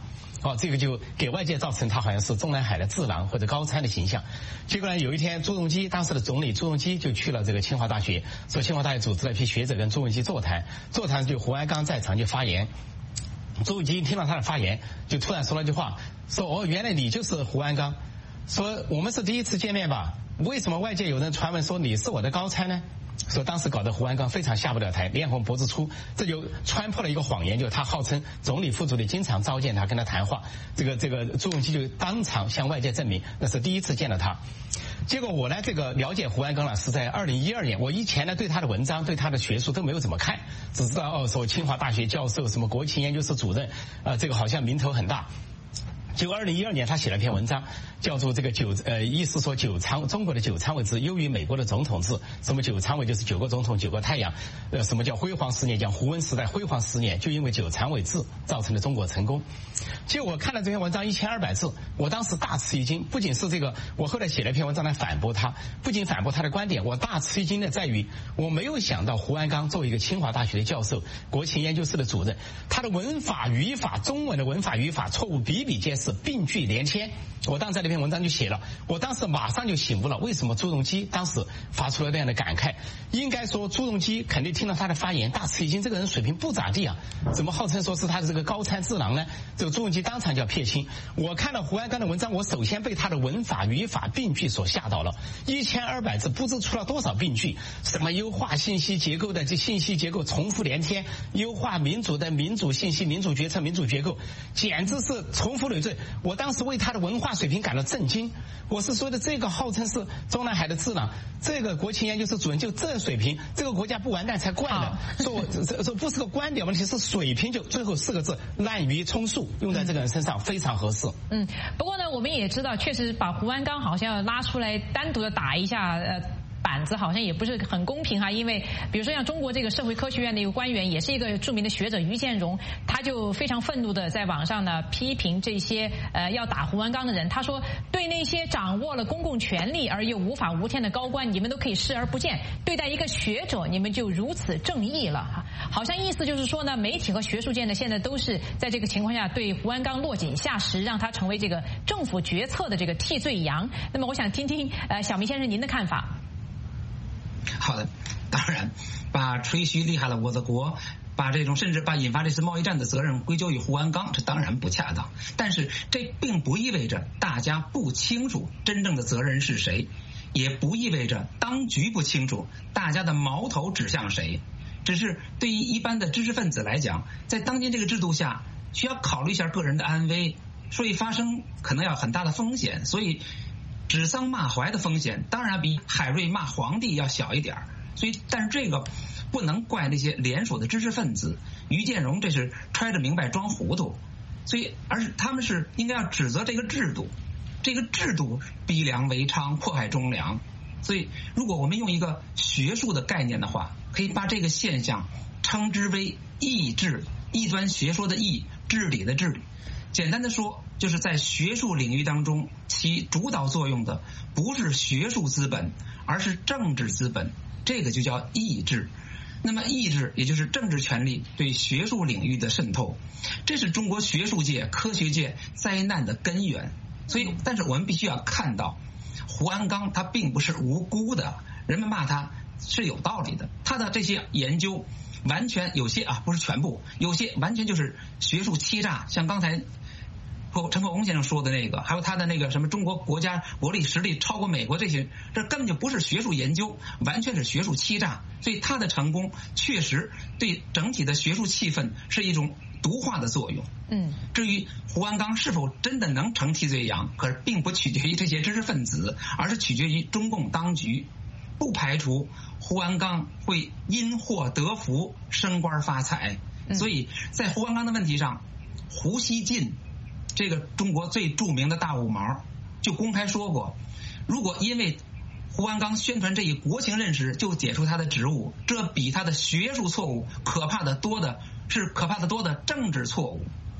这个就给外界造成他好像是中南海的智囊或者高参的形象。结果呢，有一天朱镕基当时的总理朱镕基就去了这个清华大学，说清华大学组织了一批学者跟朱镕基座谈，就胡鞍钢在场就发言。朱镕基听到他的发言，就突然说了一句话，说原来你就是胡鞍钢，说我们是第一次见面吧？为什么外界有人传闻说你是我的高参呢？说当时搞得胡鞍钢非常下不了台，脸红脖子粗，这就穿破了一个谎言，就是他号称总理副主席经常召见他跟他谈话，这个朱镕基就当场向外界证明那是第一次见到他。结果我呢这个了解胡鞍钢呢是在2012年，我以前呢对他的文章对他的学术都没有怎么看，只知道说清华大学教授，什么国情研究室主任，这个好像名头很大。结果2012年他写了一篇文章，叫做这个意思说中国的9常委制优于美国的总统制。什么9常委就是9个总统9个太阳，什么叫辉煌10年，讲胡温时代辉煌10年，就因为9常委制造成了中国成功。结果我看了这篇文章1200字，我当时大吃一惊。不仅是这个，我后来写了一篇文章来反驳他，不仅反驳他的观点，我大吃一惊的在于，我没有想到胡鞍钢作为一个清华大学的教授，国情研究室的主任，他的文法语法，中文的文法语法错误比比皆是，病句连篇。我当时在那篇文章就写了，我当时马上就醒悟了，为什么朱镕基当时发出了那样的感慨。应该说朱镕基肯定听到他的发言大吃一惊，这个人水平不咋地啊，怎么号称说是他的这个高参智囊呢？这个朱镕基当场就要撇清。我看到胡鞍钢的文章，我首先被他的文法语法病句所吓到了，1200字不知出了多少病句，什么优化信息结构的，这信息结构重复连天，优化民主的民主信息、民主决策、民主结构，简直是重复累赘。我当时为他的文化水平感到震惊。我是说的，这个号称是中南海的智囊，这个国情研究室主任就这水平，这个国家不完蛋才怪呢。说不是个观点问题，是水平，就最后4个字滥竽充数，用在这个人身上非常合适。 不过呢，我们也知道，确实把胡鞍钢好像要拉出来单独的打一下板子，好像也不是很公平哈。因为比如说像中国这个社会科学院的一个官员，也是一个著名的学者于建荣，他就非常愤怒的在网上呢批评这些要打胡鞍钢的人。他说，对那些掌握了公共权力而又无法无天的高官，你们都可以视而不见；对待一个学者，你们就如此正义了哈。好像意思就是说呢，媒体和学术界呢现在都是在这个情况下对胡鞍钢落井下石，让他成为这个政府决策的这个替罪羊。那么我想听听小明先生您的看法。 好的，当然，把吹嘘厉害了我的国，甚至把引发这次贸易战的责任归咎于胡鞍钢，这当然不恰当。但是这并不意味着大家不清楚真正的责任是谁，也不意味着当局不清楚大家的矛头指向谁。只是对于一般的知识分子来讲，在当今这个制度下，需要考虑一下个人的安危，所以发生可能要很大的风险。所以指桑骂槐的风险当然比海瑞骂皇帝要小一点，但是这个不能怪那些联署的知识分子。于建荣这是揣着明白装糊涂，而是他们是应该要指责这个制度，这个制度逼良为娼，迫害忠良。所以如果我们用一个学术的概念的话，可以把这个现象称之为义治，异端学说的义，治理的治理。简单的说，就是在学术领域当中起主导作用的不是学术资本，而是政治资本，这个就叫义治。那么义治也就是政治权力对学术领域的渗透，这是中国学术界科学界灾难的根源。但是我们必须要看到，胡鞍钢他并不是无辜的，人们骂他是有道理的。他的这些研究完全有些不是全部，有些完全就是学术欺诈，像刚才陈克翁先生说的那个，还有他的那个什么中国国家国力实力超过美国，这些这根本就不是学术研究，完全是学术欺诈。所以他的成功确实对整体的学术气氛是一种毒化的作用。至于胡鞍钢是否真的能成替罪羊，可是并不取决于这些知识分子，而是取决于中共当局。不排除胡鞍钢会因祸得福，升官发财。所以在胡鞍钢的问题上，胡锡进这个中国最著名的大五毛就公开说过，如果因为胡鞍钢宣传这一国情认识就解除他的职务，这比他的学术错误可怕的多的政治错误。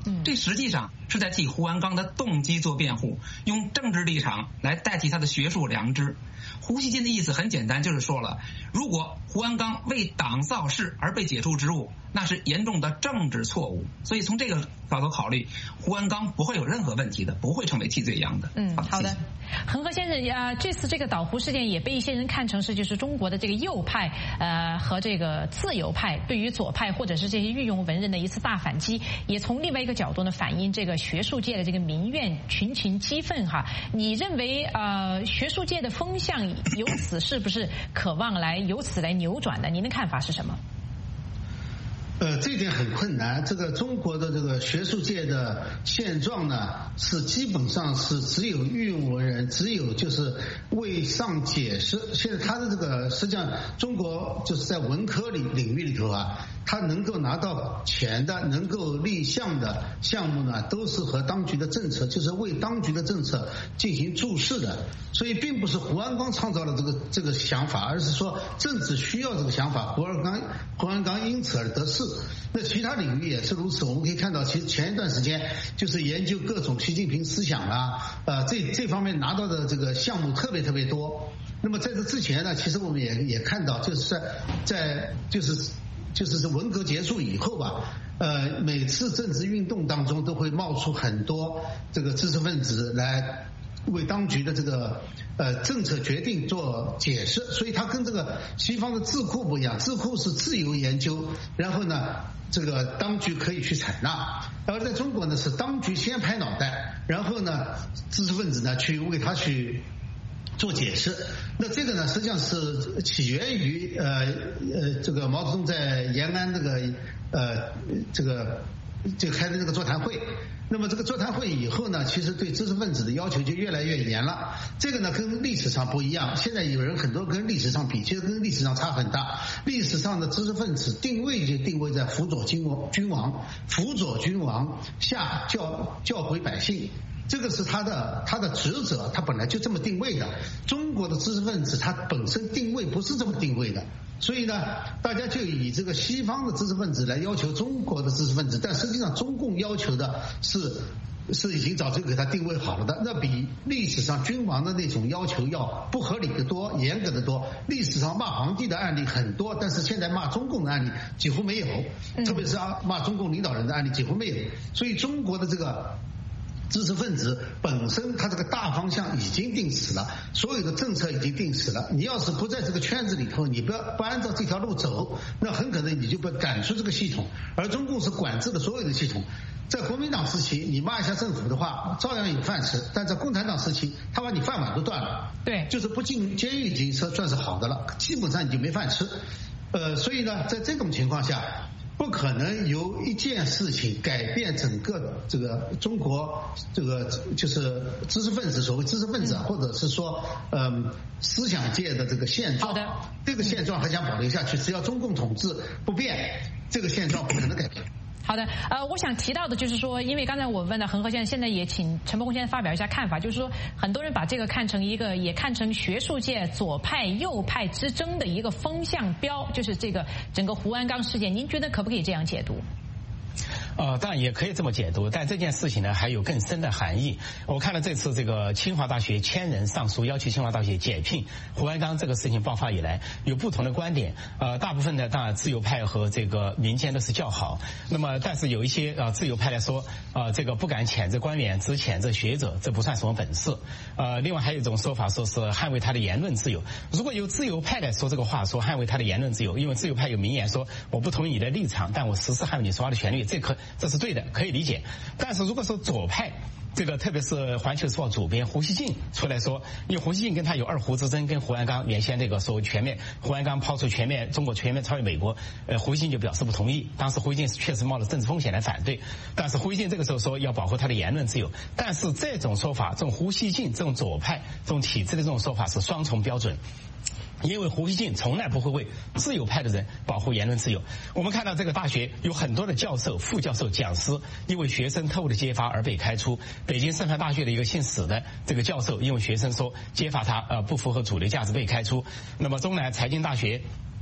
这实际上是在替胡鞍钢的动机做辩护，用政治立场来代替他的学术良知。胡锡进的意思很简单，就是说了，如果胡鞍钢为党造势而被解除职务，那是严重的政治错误。所以从这个角度考虑，胡鞍钢不会有任何问题的，不会成为替罪羊的。 好的。恒河先生，这次这个岛湖事件也被一些人看成是就是中国的这个右派和这个自由派对于左派或者是这些御用文人的一次大反击，也从另外一个角度呢反映这个学术界的这个民怨群群激愤哈。你认为学术界的风向由此是不是渴望由此来扭转的？您的看法是什么？ 这一点很困难。这个中国的这个学术界的现状呢，是基本上是只有御用文人，只有就是为上解释。现在他的这个实际上中国就是在文科领域里头啊，他能够拿到钱的、能够立项的项目呢，都是和当局的政策，就是为当局的政策进行注释的。所以并不是胡鞍钢创造了这个想法，而是说政治需要这个想法，胡鞍钢因此而得势。那其他领域也是如此。我们可以看到，其实前一段时间就是研究各种习近平思想啦，这方面拿到的这个项目特别多。那么在这之前呢，其实我们也看到，就是在就是文革结束以后吧，每次政治运动当中都会冒出很多这个知识分子来为当局的这个政策决定做解释。所以它跟这个西方的智库不一样，智库是自由研究，然后呢这个当局可以去采纳，而在中国呢是当局先拍脑袋，然后呢知识分子呢去为他去做解释。那这个呢实际上是起源于这个毛泽东在延安这个开的这个座谈会。那么这个座谈会以后呢，其实对知识分子的要求就越来越严了。这个呢跟历史上不一样，现在有人很多跟历史上比，其实跟历史上差很大。历史上的知识分子定位就定位在辅佐君王，辅佐君王，下教诲百姓。这个是他的职责，他本来就这么定位的。中国的知识分子他本身定位不是这么定位的，所以呢大家就以这个西方的知识分子来要求中国的知识分子，但实际上中共要求的是已经早就给他定位好了的，那比历史上君王的那种要求要不合理的多，严格的多。历史上骂皇帝的案例很多，但是现在骂中共的案例几乎没有，特别是骂中共领导人的案例几乎没有。所以中国的这个知识分子本身他这个大方向已经定死了，所有的政策已经定死了。你要是不在这个圈子里头，你不按照这条路走，那很可能你就被赶出这个系统。而中共是管制的所有的系统。在国民党时期你骂一下政府的话照样有饭吃，但在共产党时期他把你饭碗都断了，对，就是不进监狱已经算是好的了，基本上你就没饭吃。所以呢在这种情况下不可能由一件事情改变整个这个中国这个就是知识分子，所谓知识分子或者是说思想界的这个现状。好的，这个现状还想保留下去，只要中共统治不变，这个现状不可能改变。 好的，我想提到的就是说，因为刚才我问的恒河现在也请陈伯公先生发表一下看法，就是说很多人把这个看成也看成学术界左派右派之争的一个风向标，就是这个整个胡鞍钢事件，您觉得可不可以这样解读？ 当然也可以这么解读，但这件事情呢还有更深的含义。我看了这次这个清华大学1000人上书要求清华大学解聘胡鞍钢这个事情爆发以来，有不同的观点。大部分呢当然自由派和这个民间都是较好。那么但是有一些自由派来说，这个不敢谴责官员，只谴责学者，这不算什么本事。另外还有一种说法说是捍卫他的言论自由。如果由自由派来说这个话，说捍卫他的言论自由，因为自由派有名言说我不同意你的立场，但我实施捍卫你说话的权利，这是对的，可以理解。但是如果说左派，这个特别是环球时报主编胡锡进出来说，因为胡锡进跟他有二胡之争，跟胡鞍钢原先这个说全面，胡鞍钢抛出中国全面超越美国，胡锡进就表示不同意。当时胡锡进确实冒着政治风险来反对，但是胡锡进这个时候说要保护他的言论自由。但是这种说法，这种胡锡进这种左派这种体制的这种说法是双重标准。因为胡锡进从来不会为自由派的人保护言论自由。我们看到这个大学有很多的教授、副教授、讲师因为学生特务的揭发而被开除。北京师范大学的一个姓史的这个教授因为学生说揭发他不符合主流价值被开除。那么中南财经大学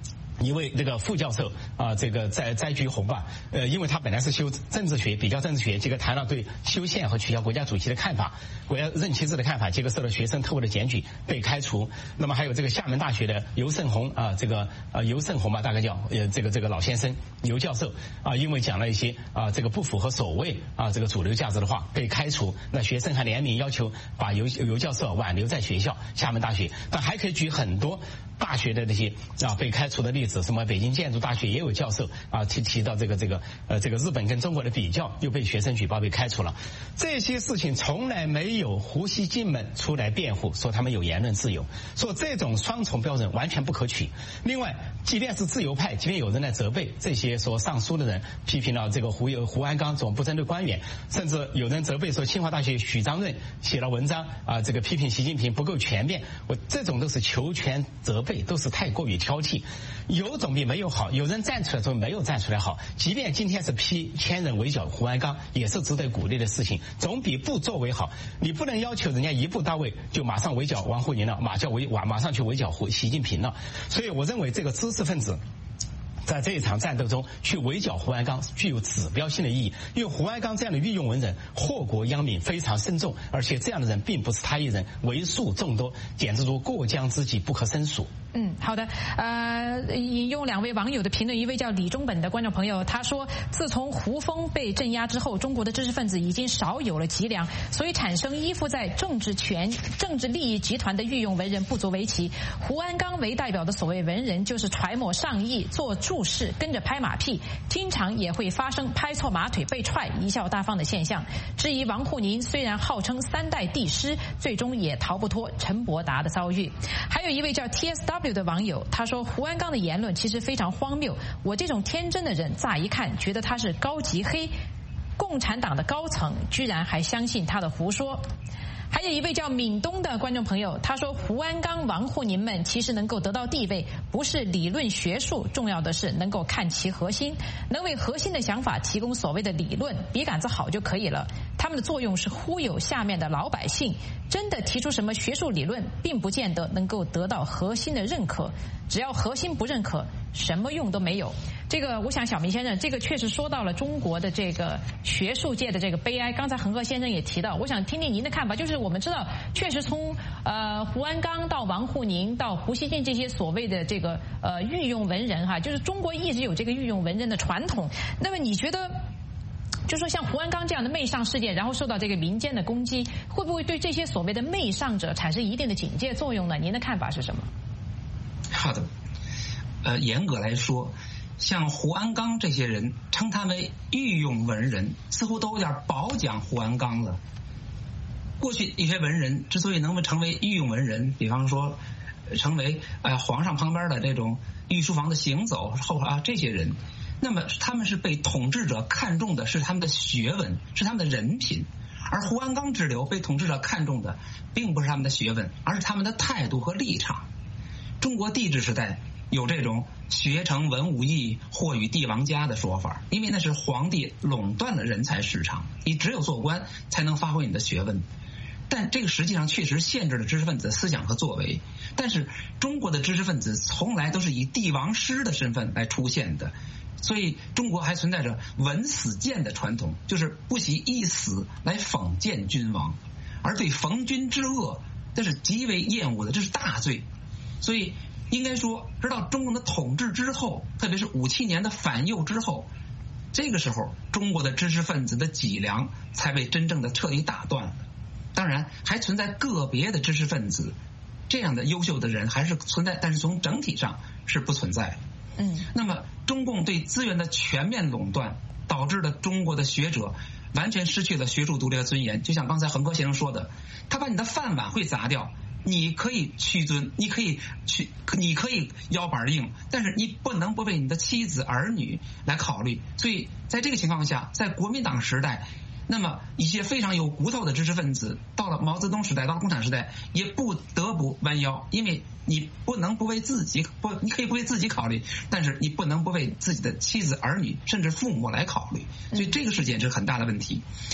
一位这个副教授这个在居红吧，因为他本来是修政治学，比较政治学，结果谈了对修宪和取消国家主席的看法，国家任期制的看法，结果受到学生特务的检举被开除。那么还有这个厦门大学的尤胜红尤胜红吧，大概叫这个老先生尤教授因为讲了一些这个不符合所谓这个主流价值的话被开除。那学生还联名要求把尤教授挽留在学校，厦门大学。但还可以举很多大学的那些被开除的例子，什么北京建筑大学也有教授提到这个日本跟中国的比较，又被学生举报被开除了。这些事情从来没有胡锡进们出来辩护，说他们有言论自由，说这种双重标准完全不可取。另外，即便是自由派，即便有人来责备这些说上书的人，批评了这个胡鞍钢总不针对官员，甚至有人责备说清华大学许章润写了文章这个批评习近平不够全面，这种都是求全责备，都是太过于挑剔。有总比没有好，有人站出来总比没有站出来好。即便今天是批千人围剿胡鞍钢，也是值得鼓励的事情，总比不作为好。你不能要求人家一步到位就马上围剿王沪宁了，马上去围剿习近平了。所以我认为这个知识分子在这一场战斗中去围剿胡鞍钢具有指标性的意义，因为胡鞍钢这样的御用文人祸国殃民非常深重，而且这样的人并不是他一人，为数众多，简直如过江之鲫，不可胜数。 好的，引用2位网友的评论，一位叫李中本的观众朋友，他说，自从胡风被镇压之后，中国的知识分子已经少有了脊梁，所以产生依附在政治利益集团的御用文人不足为奇。胡鞍钢为代表的所谓文人，就是揣摩上意，做注释，跟着拍马屁，经常也会发生拍错马腿被踹贻笑大方的现象。质疑王沪宁虽然号称3代帝师，最终也逃不脱陈伯达的遭遇。还有一位叫 TSW的网友，他说胡鞍钢的言论其实非常荒谬，我这种天真的人乍一看觉得他是高级黑，共产党的高层居然还相信他的胡说。还有一位叫闽东的观众朋友，他说胡鞍钢、王沪宁们其实能够得到地位，不是理论学术，重要的是能够看其核心，能为核心的想法提供所谓的理论，笔杆子好就可以了。他们的作用是忽悠下面的老百姓，真的提出什么学术理论，并不见得能够得到核心的认可。只要核心不认可，什么用都没有。这个我想小明先生这个确实说到了中国的这个学术界的这个悲哀。刚才恒河先生也提到，我想听听您的看法，就是我们知道确实从胡鞍钢到王沪宁到胡锡进这些所谓的这个御用文人就是中国一直有这个御用文人的传统。那么你觉得就说像胡鞍钢这样的媚上事件，然后受到这个民间的攻击，会不会对这些所谓的媚上者产生一定的警戒作用呢？您的看法是什么？ 好的，严格来说，像胡鞍钢这些人称他为御用文人，似乎都有点褒奖胡鞍钢了。过去一些文人之所以能够成为御用文人，比方说成为皇上旁边的这种御书房的行走这些人，那么他们是被统治者看重的是他们的学问，是他们的人品。而胡鞍钢之流被统治者看重的并不是他们的学问，而是他们的态度和立场。中国帝制时代有这种学成文武艺，或与帝王家的说法，因为那是皇帝垄断了人才市场，你只有做官才能发挥你的学问。但这个实际上确实限制了知识分子的思想和作为。但是中国的知识分子从来都是以帝王师的身份来出现的，所以中国还存在着文死谏的传统，就是不惜一死来讽谏君王，而对逢君之恶这是极为厌恶的，这是大罪。所以应该说，直到中共的统治之后，特别是57年的反右之后，这个时候中国的知识分子的脊梁才被真正的彻底打断了。当然还存在个别的知识分子，这样的优秀的人还是存在，但是从整体上是不存在的。那么中共对资源的全面垄断，导致了中国的学者完全失去了学术独立和尊严。就像刚才恒河先生说的，他把你的饭碗会砸掉，你可以屈尊，你可以腰板硬，但是你不能不为你的妻子儿女来考虑。所以在这个情况下，在国民党时代，那么一些非常有骨头的知识分子，到了毛泽东时代，到了共产时代，也不得不弯腰，因为你不能不为自己你可以不为自己考虑，但是你不能不为自己的妻子儿女甚至父母来考虑。所以这个事件是很大的问题。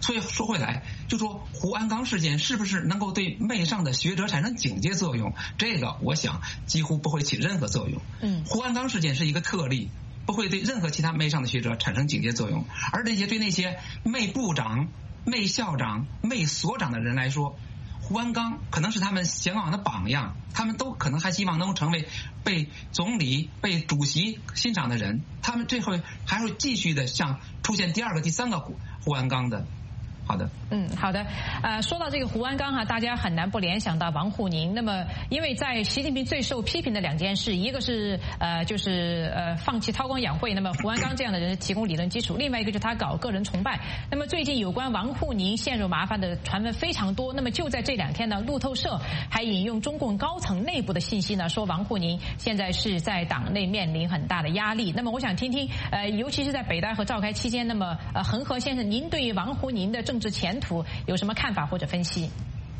所以说回来，就说胡鞍钢事件是不是能够对媚上的学者产生警戒作用？这个我想几乎不会起任何作用。胡鞍钢事件是一个特例，不会对任何其他媚上的学者产生警戒作用。而对那些媚部长、媚校长、媚所长的人来说，胡鞍钢可能是他们向往的榜样，他们都可能还希望能够成为被总理、被主席欣赏的人，他们这回还会继续的像出现第二个、第三个胡鞍钢的。好的， 好的，说到这个胡鞍钢大家很难不联想到王沪宁。那么，因为在习近平最受批评的2件事，一个是就是放弃韬光养晦，那么胡鞍钢这样的人提供理论基础；另外一个就是他搞个人崇拜。那么最近有关王沪宁陷入麻烦的传闻非常多。那么就在这2天呢，路透社还引用中共高层内部的信息呢，说王沪宁现在是在党内面临很大的压力。那么我想听听，尤其是在北戴河召开期间，那么恒河先生，您对于王沪宁的政治前途有什么看法或者分析？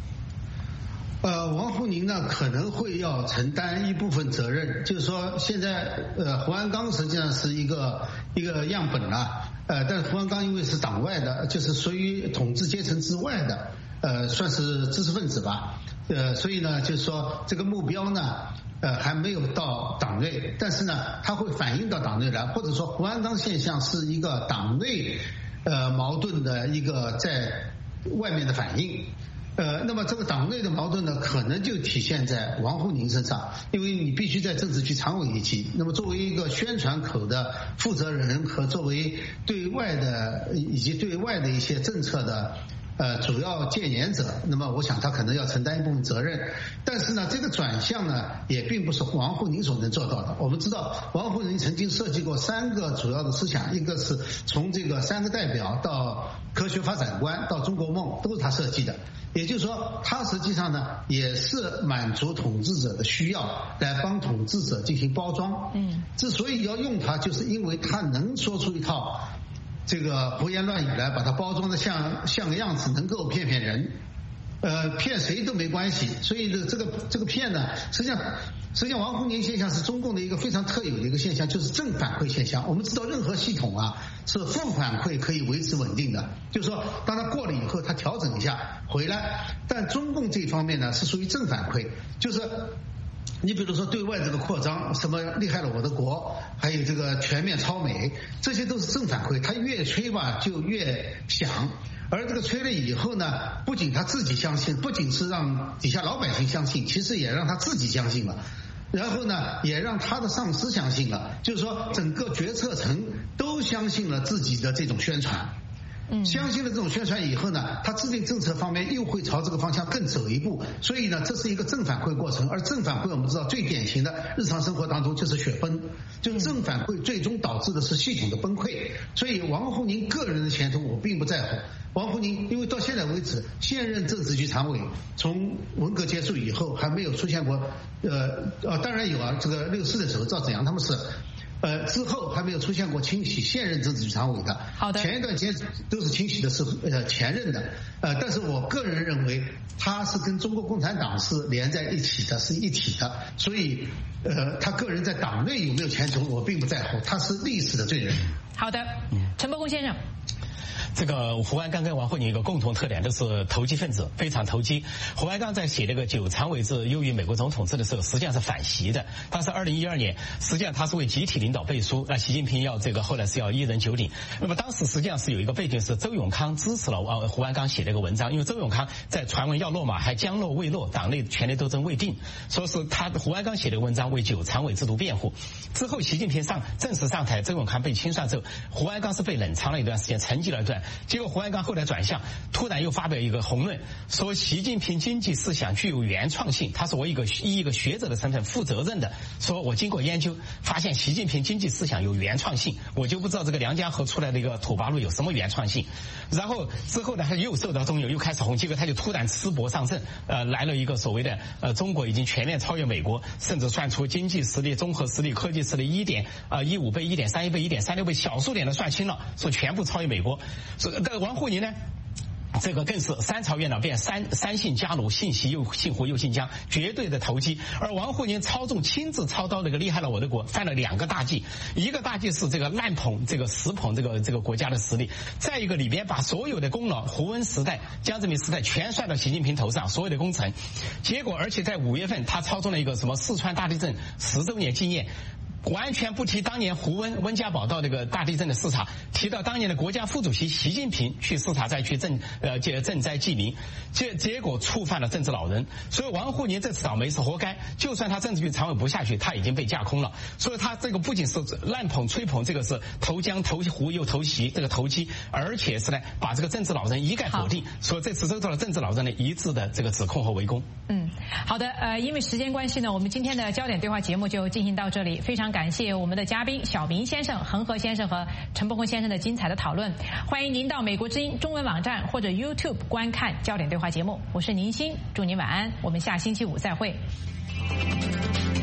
王沪宁呢可能会要承担一部分责任，就是说现在胡鞍钢实际上是一个样本了，但是胡鞍钢因为是党外的，就是属于统治阶层之外的，算是知识分子吧，所以呢就是说这个目标呢还没有到党内，但是呢它会反映到党内来，或者说胡鞍钢现象是一个党内矛盾的一个在外面的反应。那么这个党内的矛盾呢，可能就体现在王沪宁身上，因为你必须在政治局常委一级，那么作为一个宣传口的负责人和作为对外的以及对外的一些政策的主要建言者，那么我想他可能要承担一部分责任。但是呢，这个转向呢也并不是王沪宁所能做到的。我们知道王沪宁曾经设计过3个主要的思想，一个是从这个3个代表到科学发展观到中国梦，都是他设计的。也就是说，他实际上呢也是满足统治者的需要，来帮统治者进行包装。之所以要用他，就是因为他能说出一套这个胡言乱语来，把它包装的像个样子，能够骗人，骗谁都没关系。所以这个骗呢，实际上王沪宁现象是中共的一个非常特有的一个现象，就是正反馈现象。我们知道任何系统是负反馈可以维持稳定的，就是说当它过了以后，它调整一下回来。但中共这方面呢是属于正反馈，就是你比如说对外这个扩张，什么厉害了我的国，还有这个全面超美，这些都是正反馈，他越吹吧就越响。而这个吹了以后呢，不仅他自己相信，不仅是让底下老百姓相信，其实也让他自己相信了，然后呢也让他的上司相信了，就是说整个决策层都相信了自己的这种宣传。相信了这种宣传以后呢，他制定政策方面又会朝这个方向更走一步，所以呢这是一个正反馈过程。而正反馈我们知道最典型的日常生活当中就是雪崩，就正反馈最终导致的是系统的崩溃。所以王沪宁个人的前途我并不在乎。王沪宁因为到现在为止现任政治局常委，从文革结束以后还没有出现过当然有这个64的时候赵紫阳他们是之后还没有出现过清洗现任政治局常委的。 好的， 前一段时间都是清洗的是前任的。但是我个人认为他是跟中国共产党是连在一起的，是一体的。所以他个人在党内有没有前途我并不在乎，他是历史的罪人。 好的，陈伯公先生。 这个胡鞍钢跟王沪宁有一个共同特点，都是投机分子，非常投机。胡鞍钢在写这个9常委制优于美国总统制的时候，实际上是反习的。当时2012年，实际上他是为集体领导背书，那习近平要后来是要一人9领。那么当时实际上是有一个背景是周永康支持了胡鞍钢写这个文章，因为周永康在传闻要落马还将落未落，党内权力斗争未定，说是他胡鞍钢写的文章为9常委制度辩护。之后习近平正式上台，周永康被清算之后，胡鞍钢是被冷藏了一段时间，沉寂了一段。结果胡鞍钢后来转向，突然又发表一个宏论，说习近平经济思想具有原创性。他是我以一个学者的身份负责任的说，我经过研究发现习近平经济思想有原创性，我就不知道这个梁家河出来的一个土八路有什么原创性。然后之后呢，他又受到中游，又开始红，结果他就突然淄博上阵，来了一个所谓的中国已经全面超越美国，甚至算出经济实力、综合实力、科技实力1.15倍、1.31倍、1.36倍，小数点的算清了，说全部超越美国。但王沪宁呢？ 这个更是三朝元老变三姓家奴，姓习又姓胡又姓姜，绝对的投机。而王沪宁亲自操刀这个厉害了我的国，犯了2个大忌。一个大忌是这个滥捧这个死捧这个国家的实力，再一个里边把所有的功劳胡温时代、江泽民时代全甩到习近平头上，所有的工程。结果而且在5月份他操纵了一个什么四川大地震10周年纪念，完全不提当年胡温家宝到这个大地震的视察，提到当年的国家副主席习近平去视察灾区赈灾济民，结果触犯了政治老人。所以王沪宁这次倒霉是活该，就算他政治局常委不下去，他已经被架空了。所以他这个不仅是滥捧吹捧，这个是投江投胡又投习这个投机，而且是呢把这个政治老人一概否定。所以这次受到了政治老人的一致的这个指控和围攻。 好的，因为时间关系呢，我们今天的焦点对话节目就进行到这里。非常感谢我们的嘉宾小明先生、恒河先生和陈伯宏先生的精彩的讨论。欢迎您到美国之音中文网站或者 YouTube 观看焦点对话节目。我是宁鑫，祝您晚安，我们下星期5再会。